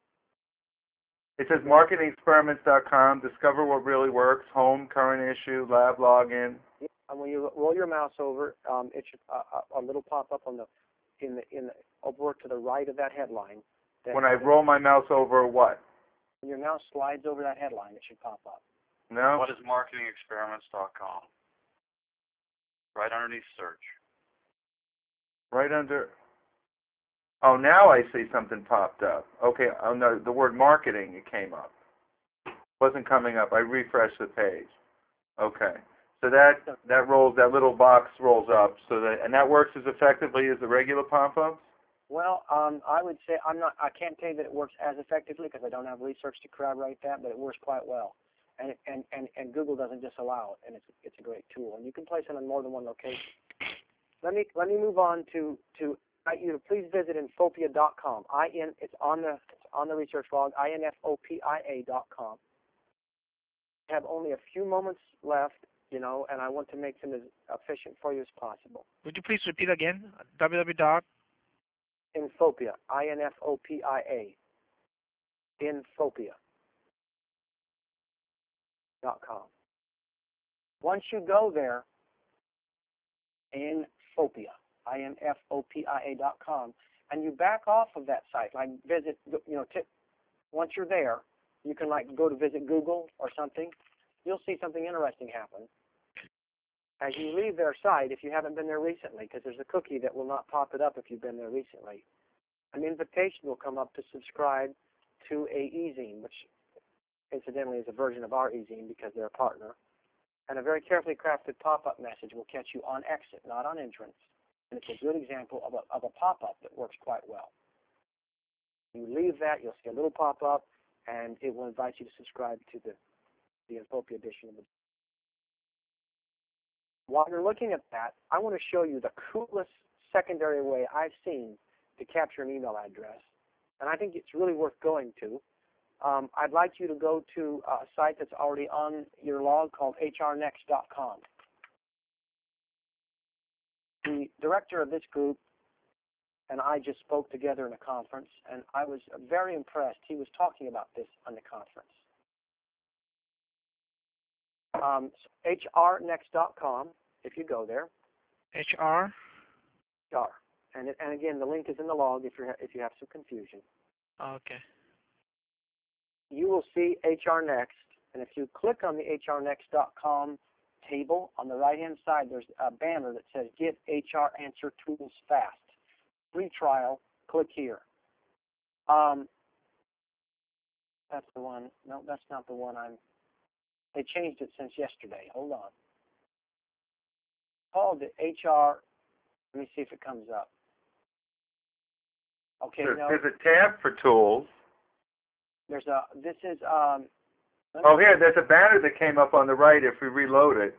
marketingexperiments.com, discover what really works, home, current issue, lab login. Yeah, and when you roll your mouse over, it should a little pop up on over to the right of that headline. When I roll my mouse over what? When your mouse slides over that headline, it should pop up. No. What is marketingexperiments.com? Right underneath search. Right under. Oh, now I see something popped up. Okay, on the word marketing, it came up. Wasn't coming up. I refreshed the page. Okay, so that little box rolls up, and that works as effectively as the regular pop-ups. Well, I would say I can't tell you that it works as effectively because I don't have research to corroborate that, but it works quite well. And Google doesn't disallow it, and it's a great tool, and you can place it on more than one location. Let me move on to please visit infopia.com. It's on the research log, infopia.com. Have only a few moments left. and I want to make them as efficient for you as possible. Would you please repeat again? www. Infopia, INFOPIA, Infopia.com. Once you go there, Infopia, INFOPIA.com, and you back off of that site, like visit, once you're there, you can go to visit Google or something, you'll see something interesting happen. As you leave their site, if you haven't been there recently, because there's a cookie that will not pop it up if you've been there recently, an invitation will come up to subscribe to a e-zine, which incidentally is a version of our e-zine because they're a partner. And a very carefully crafted pop-up message will catch you on exit, not on entrance. And it's a good example of a pop-up that works quite well. You leave that, you'll see a little pop-up, and it will invite you to subscribe to the Infopia edition of the. While you're looking at that, I want to show you the coolest secondary way I've seen to capture an email address, and I think it's really worth going to. I'd like you to go to a site that's already on your log called hrnext.com. The director of this group and I just spoke together in a conference, and I was very impressed. He was talking about this on the conference. hrnext.com, if you go there. HR? HR. And again, the link is in the log if you have some confusion. Okay. You will see HRNext, and if you click on the hrnext.com table, on the right-hand side, there's a banner that says Get HR Answer Tools Fast. Free trial, click here. That's the one. No, that's not the one they changed it since yesterday. Hold on. Called it HR. Let me see if it comes up. Okay, There's a tab for tools. This is, here, there's a banner that came up on the right if we reload it.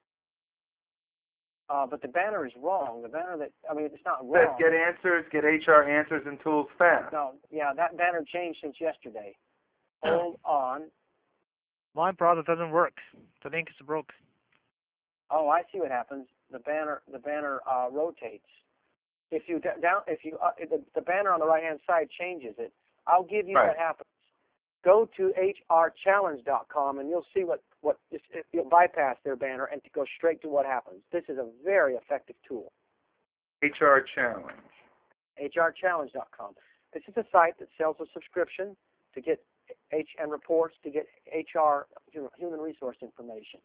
But the banner is wrong. The banner it's not It says wrong. get HR answers and tools fast. No, yeah, that banner changed since yesterday. Hold on. My browser doesn't work. The link is broke. Oh, I see what happens. The banner rotates. The banner on the right-hand side changes it. I'll give you what happens. Go to hrchallenge.com and you'll see you'll bypass their banner and to go straight to what happens. This is a very effective tool. HR Challenge. hrchallenge.com. This is a site that sells a subscription to get HN reports, to get HR, human resource information.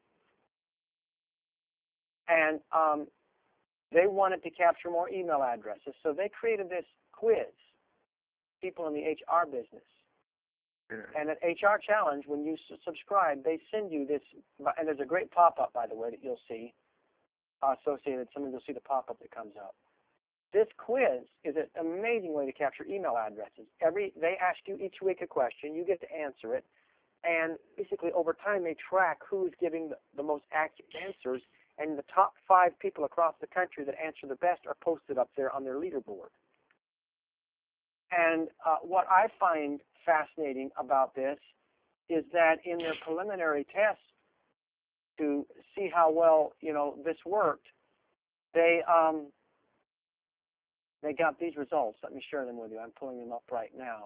And they wanted to capture more email addresses, so they created this quiz, people in the HR business. And at HR Challenge, when you subscribe, they send you this, and there's a great pop-up, by the way, that you'll see associated. Some of you'll see the pop-up that comes up. This quiz is an amazing way to capture email addresses. They ask you each week a question. You get to answer it. And basically, over time, they track who's giving the most accurate answers. And the top 5 people across the country that answer the best are posted up there on their leaderboard. And what I find fascinating about this is that in their preliminary tests to see how well this worked, they got these results. Let me share them with you. I'm pulling them up right now.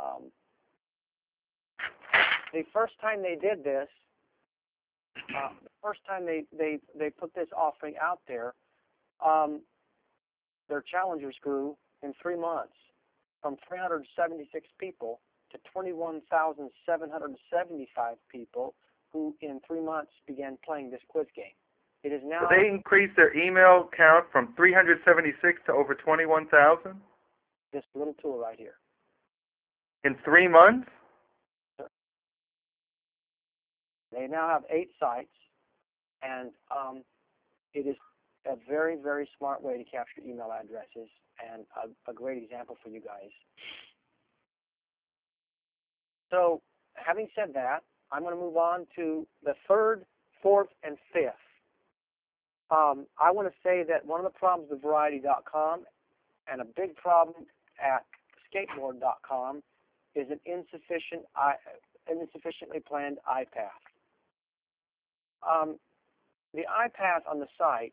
The first time they did this, the first time they put this offering out there, their challengers grew in 3 months from 376 people to 21,775 people who in 3 months began playing this quiz game. It is now. So they increased their email count from 376 to over 21,000? This little tool right here. In 3 months? They now have 8 sites, and it is a very, very smart way to capture email addresses, and a great example for you guys. So, having said that, I'm going to move on to the 3rd, 4th, and 5th. I want to say that one of the problems with Variety.com and a big problem at Skateboard.com is an insufficiently planned iPath. The iPath on the site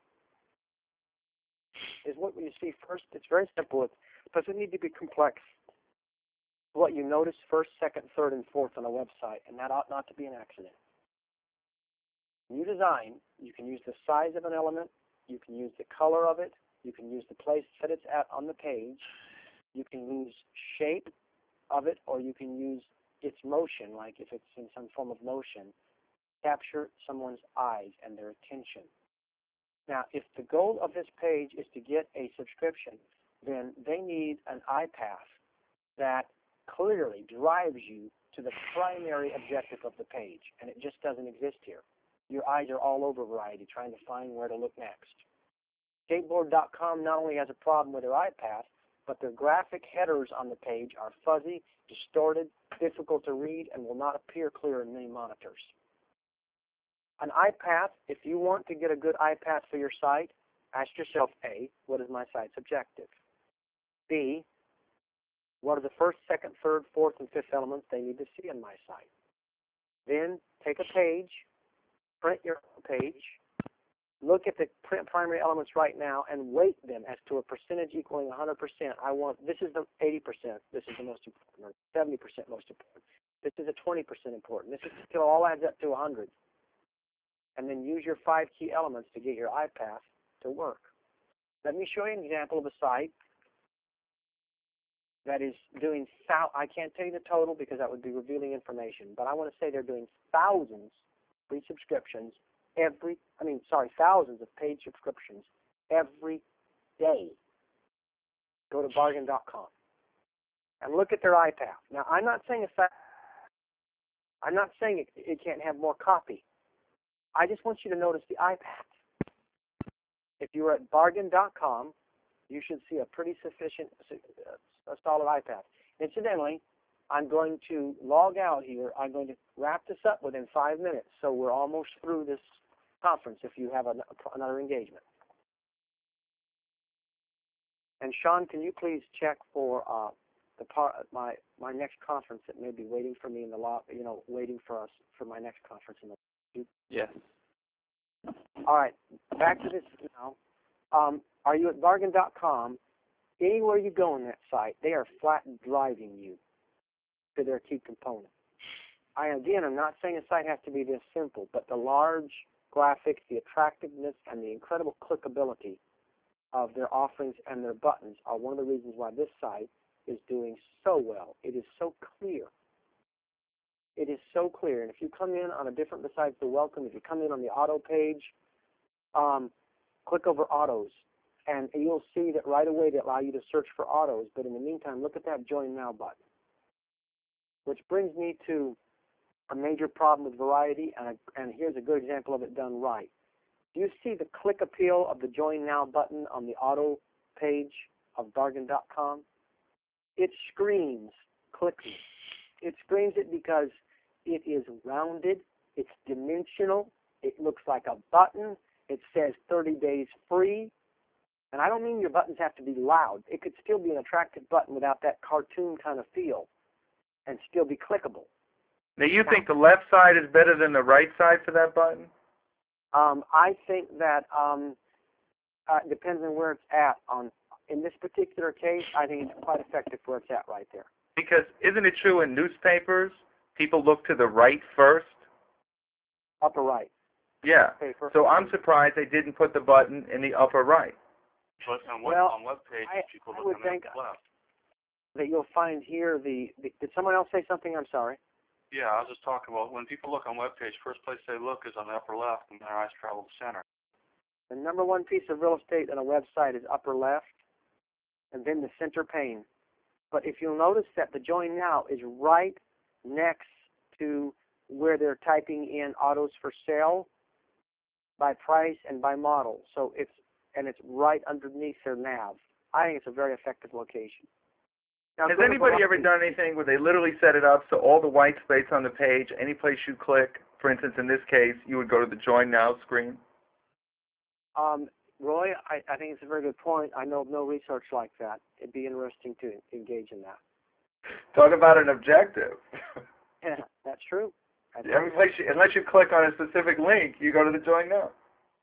is what you see first. It's very simple. It doesn't need to be complex. What you notice first, second, third, and fourth on a website, and that ought not to be an accident. When you design, you can use the size of an element, you can use the color of it, you can use the place that it's at on the page, you can use shape of it, or you can use its motion, like if it's in some form of motion, capture someone's eyes and their attention. Now, if the goal of this page is to get a subscription, then they need an iPath that clearly drives you to the primary objective of the page, and it just doesn't exist here. Your eyes are all over Variety trying to find where to look next. Skateboard.com not only has a problem with their iPath, but their graphic headers on the page are fuzzy, distorted, difficult to read, and will not appear clear in many monitors. An iPath, if you want to get a good iPath for your site, ask yourself, A, what is my site's objective? B, what are the first, second, third, fourth, and fifth elements they need to see in my site? Then take a page, print your page, look at the primary elements right now, and weight them as to a percentage equaling 100%. This is the 80%, this is the most important, or 70% most important. This is a 20% important. This is until it all adds up to 100. And then use your 5 key elements to get your iPath to work. Let me show you an example of a site that is doing, I can't tell you the total because that would be revealing information, but I want to say they're doing thousands of free subscriptions thousands of paid subscriptions every day. Go to bargain.com and look at their iPath. Now, I'm not saying it can't have more copy. I just want you to notice the iPath. If you are at bargain.com, you should see a pretty sufficient, a solid iPath. Incidentally, I'm going to log out here. I'm going to wrap this up within 5 minutes, so we're almost through this conference if you have another engagement. And Sean, can you please check for my next conference that may be waiting for me in the waiting for us for my next conference in the. Yes. All right, back to this now. Are you at bargain.com? Anywhere you go on that site, they are flat driving you to their key component. I'm not saying a site has to be this simple, but the large graphics, the attractiveness, and the incredible clickability of their offerings and their buttons are one of the reasons why this site is doing so well. It is so clear. It is so clear. And if you come in on a different, besides the welcome, if you come in on the auto page, click over autos, and you'll see that right away they allow you to search for autos. But in the meantime, look at that Join Now button, which brings me to a major problem with Variety, and here's a good example of it done right. Do you see the click appeal of the Join Now button on the auto page of bargain.com? It screams click me. It screams it because it is rounded, it's dimensional, it looks like a button, it says 30 days free, and I don't mean your buttons have to be loud. It could still be an attractive button without that cartoon kind of feel and still be clickable. Now, you think the left side is better than the right side for that button? I think that it depends on where it's at. In this particular case, I think it's quite effective where it's at right there. Because isn't it true in newspapers, people look to the right first? Upper right. Yeah. Paper. So I'm surprised they didn't put the button in the upper right. But on web pages, people look on the left. That you'll find here did someone else say something? I'm sorry. Yeah, I was just talking about when people look on web page, first place they look is on the upper left, and their eyes travel to center. The number one piece of real estate on a website is upper left, and then the center pane. But if you'll notice that the Join Now is right next to where they're typing in autos for sale by price and by model. So it's right underneath their nav. I think it's a very effective location. Now, has anybody ever done anything where they literally set it up so all the white space on the page, any place you click, for instance, in this case, you would go to the Join Now screen? Roy, I think it's a very good point. I know of no research like that. It'd be interesting to engage in that. Talk about an objective. Yeah, that's true. Every place unless you click on a specific link, you go to the Join Now.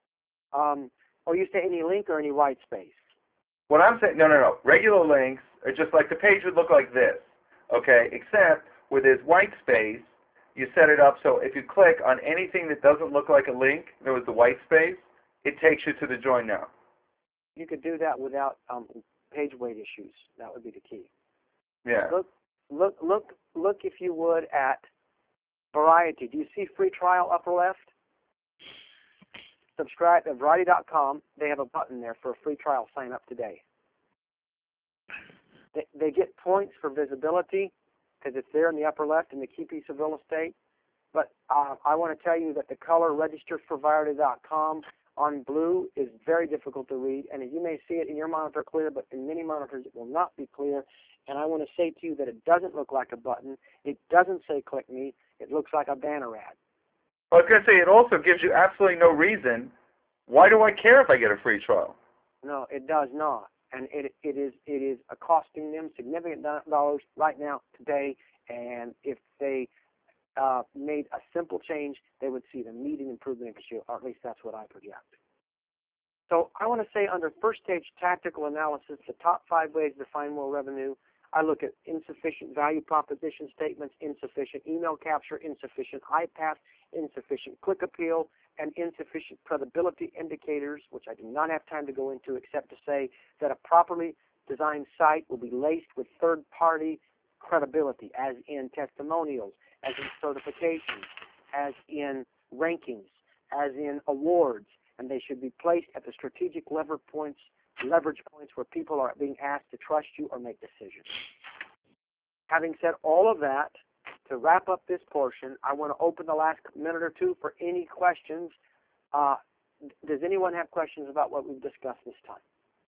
Or you say any link or any white space? What I'm saying, no. Regular links are just like the page would look like this, okay? Except with this white space, you set it up so if you click on anything that doesn't look like a link, there was the white space, it takes you to the Join Now. You could do that without page weight issues. That would be the key. Yeah. Look, if you would, at Variety. Do you see free trial upper left? Subscribe at Variety.com. They have a button there for a free trial. Sign up today. They get points for visibility because it's there in the upper left in the key piece of real estate. But I want to tell you that the color registered for Variety.com on blue is very difficult to read, and you may see it in your monitor clear, but in many monitors it will not be clear. And I want to say to you that it doesn't look like a button. It doesn't say click me. It looks like a banner ad. I was going to say, it also gives you absolutely no reason. Why do I care if I get a free trial? No, it does not. And it is costing them significant dollars right now, today. And if they made a simple change, they would see the immediate improvement issue, or at least that's what I project. So I want to say under first stage tactical analysis, the top 5 ways to find more revenue. I look at insufficient value proposition statements, insufficient email capture, insufficient iPath, insufficient click appeal, and insufficient credibility indicators, which I do not have time to go into except to say that a properly designed site will be laced with third-party credibility, as in testimonials, as in certifications, as in rankings, as in awards, and they should be placed at the strategic leverage points where people are being asked to trust you or make decisions. Having said all of that, to wrap up this portion, I want to open the last minute or two for any questions. Does anyone have questions about what we've discussed this time?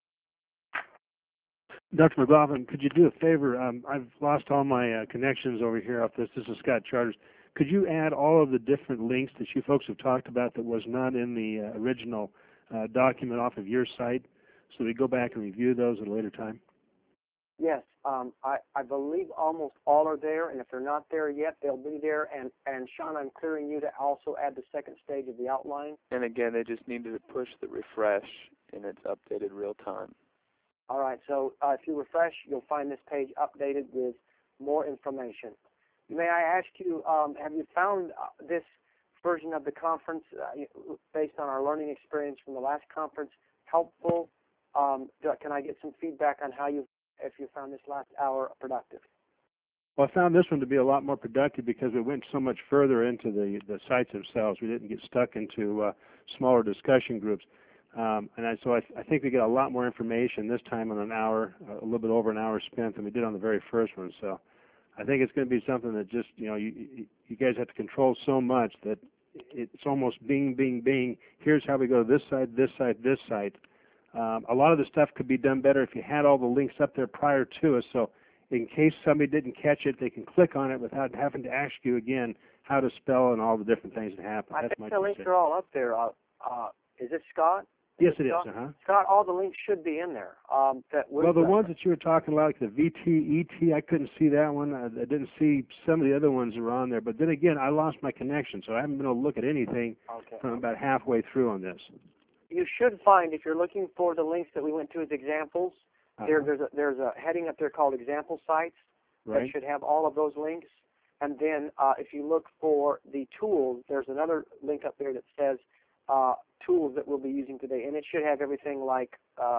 Dr. McLaughlin, could you do a favor? I've lost all my connections over here off this. This is Scott Charters. Could you add all of the different links that you folks have talked about that was not in the original document off of your site, so we go back and review those at a later time? Yes, I believe almost all are there, and if they're not there yet, they'll be there. And Sean, I'm clearing you to also add the second stage of the outline. And again, they just need to push the refresh, and it's updated real time. All right, so if you refresh, you'll find this page updated with more information. May I ask you, have you found this version of the conference, based on our learning experience from the last conference, helpful? Can I get some feedback on if you found this last hour productive? Well, I found this one to be a lot more productive because we went so much further into the sites themselves. We didn't get stuck into smaller discussion groups. So I think we get a lot more information this time in an hour, a little bit over an hour spent than we did on the very first one. So I think it's going to be something that just, you guys have to control so much that it's almost bing, bing, bing. Here's how we go to this site, this site, this site. A lot of the stuff could be done better if you had all the links up there prior to us. So in case somebody didn't catch it, they can click on it without having to ask you again how to spell and all the different things that happen. I think the links are all up there. Is it Scott? Yes, it is. Scott, all the links should be in there. Well, the ones that you were talking about, like the VT, ET, I couldn't see that one. I didn't see some of the other ones that were on there. But then again, I lost my connection, so I haven't been able to look at anything from about halfway through on this. You should find, if you're looking for the links that we went to as examples, there's a heading up there called Example Sites that should have all of those links. And then if you look for the tools, there's another link up there that says tools that we'll be using today, and it should have everything like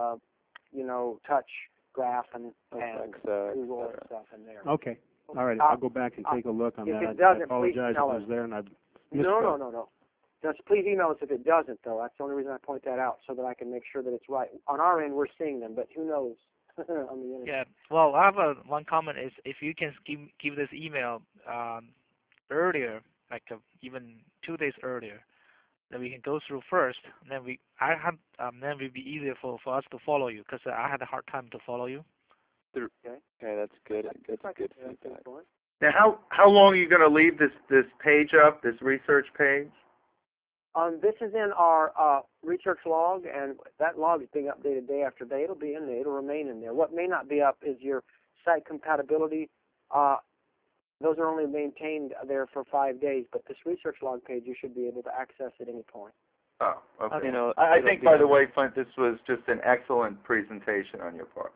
touch, graph, and Google and stuff in there. Okay. All right. I'll go back and take a look on that. If it doesn't, I apologize please tell if I was there and I missed No. Just please email us if it doesn't, though. That's the only reason I point that out, so that I can make sure that it's right. On our end, we're seeing them, but who knows on the internet. Yeah. Well, I have one comment is if you can give this email earlier, like even 2 days earlier, then we can go through first. And then then it would be easier for us to follow you because I had a hard time to follow you. Okay, that's good. That's good feedback. Now, how long are you going to leave this page up, this research page? This is in our research log, and that log is being updated day after day. It'll be in there. It'll remain in there. What may not be up is your site compatibility. Those are only maintained there for 5 days, but this research log page you should be able to access at any point. Oh, okay. You know, I think, by the way, Flint, this was just an excellent presentation on your part.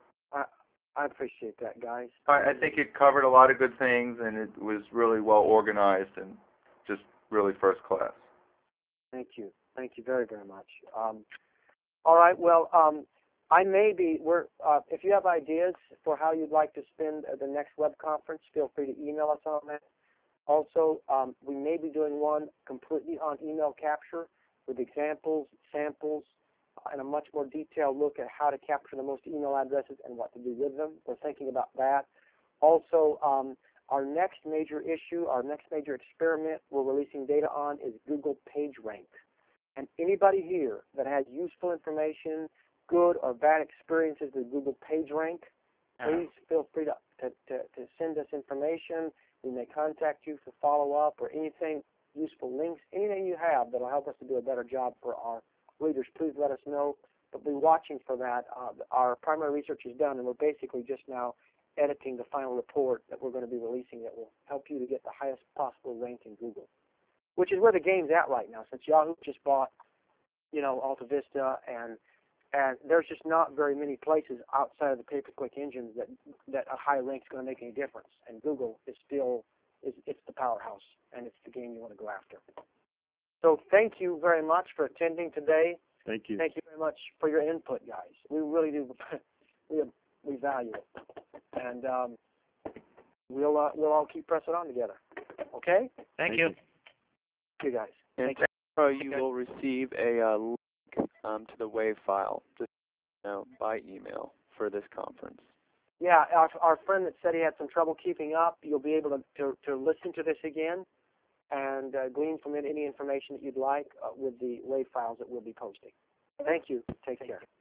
I appreciate that, guys. I think it covered a lot of good things, and it was really well organized and just really first class. Thank you. Thank you very, very much. All right. Well, I may be. If you have ideas for how you'd like to spend the next web conference, feel free to email us on that. Also, we may be doing one completely on email capture with examples, samples, and a much more detailed look at how to capture the most email addresses and what to do with them. We're thinking about that. Also, our next major issue, our next major experiment we're releasing data on is Google PageRank. And anybody here that has useful information, good or bad experiences with Google PageRank, please feel free to send us information. We may contact you for follow-up or anything, useful links, anything you have that will help us to do a better job for our readers. Please let us know. But be watching for that. Our primary research is done, and we're basically just now editing the final report that we're going to be releasing that will help you to get the highest possible rank in Google, which is where the game's at right now, since Yahoo just bought, Alta Vista, and there's just not very many places outside of the pay-per-click engines that a high rank is going to make any difference. And Google is still, it's the powerhouse, and it's the game you want to go after. So thank you very much for attending today. Thank you. Thank you very much for your input, guys. We really do. We value it, and we'll all keep pressing on together. Okay? Thank you. Thank you, guys. And Thank you. tomorrow you will receive a link to the WAV file just by email for this conference. Yeah, our friend that said he had some trouble keeping up, you'll be able to listen to this again and glean from it any information that you'd like with the WAV files that we'll be posting. Thank you. Take care.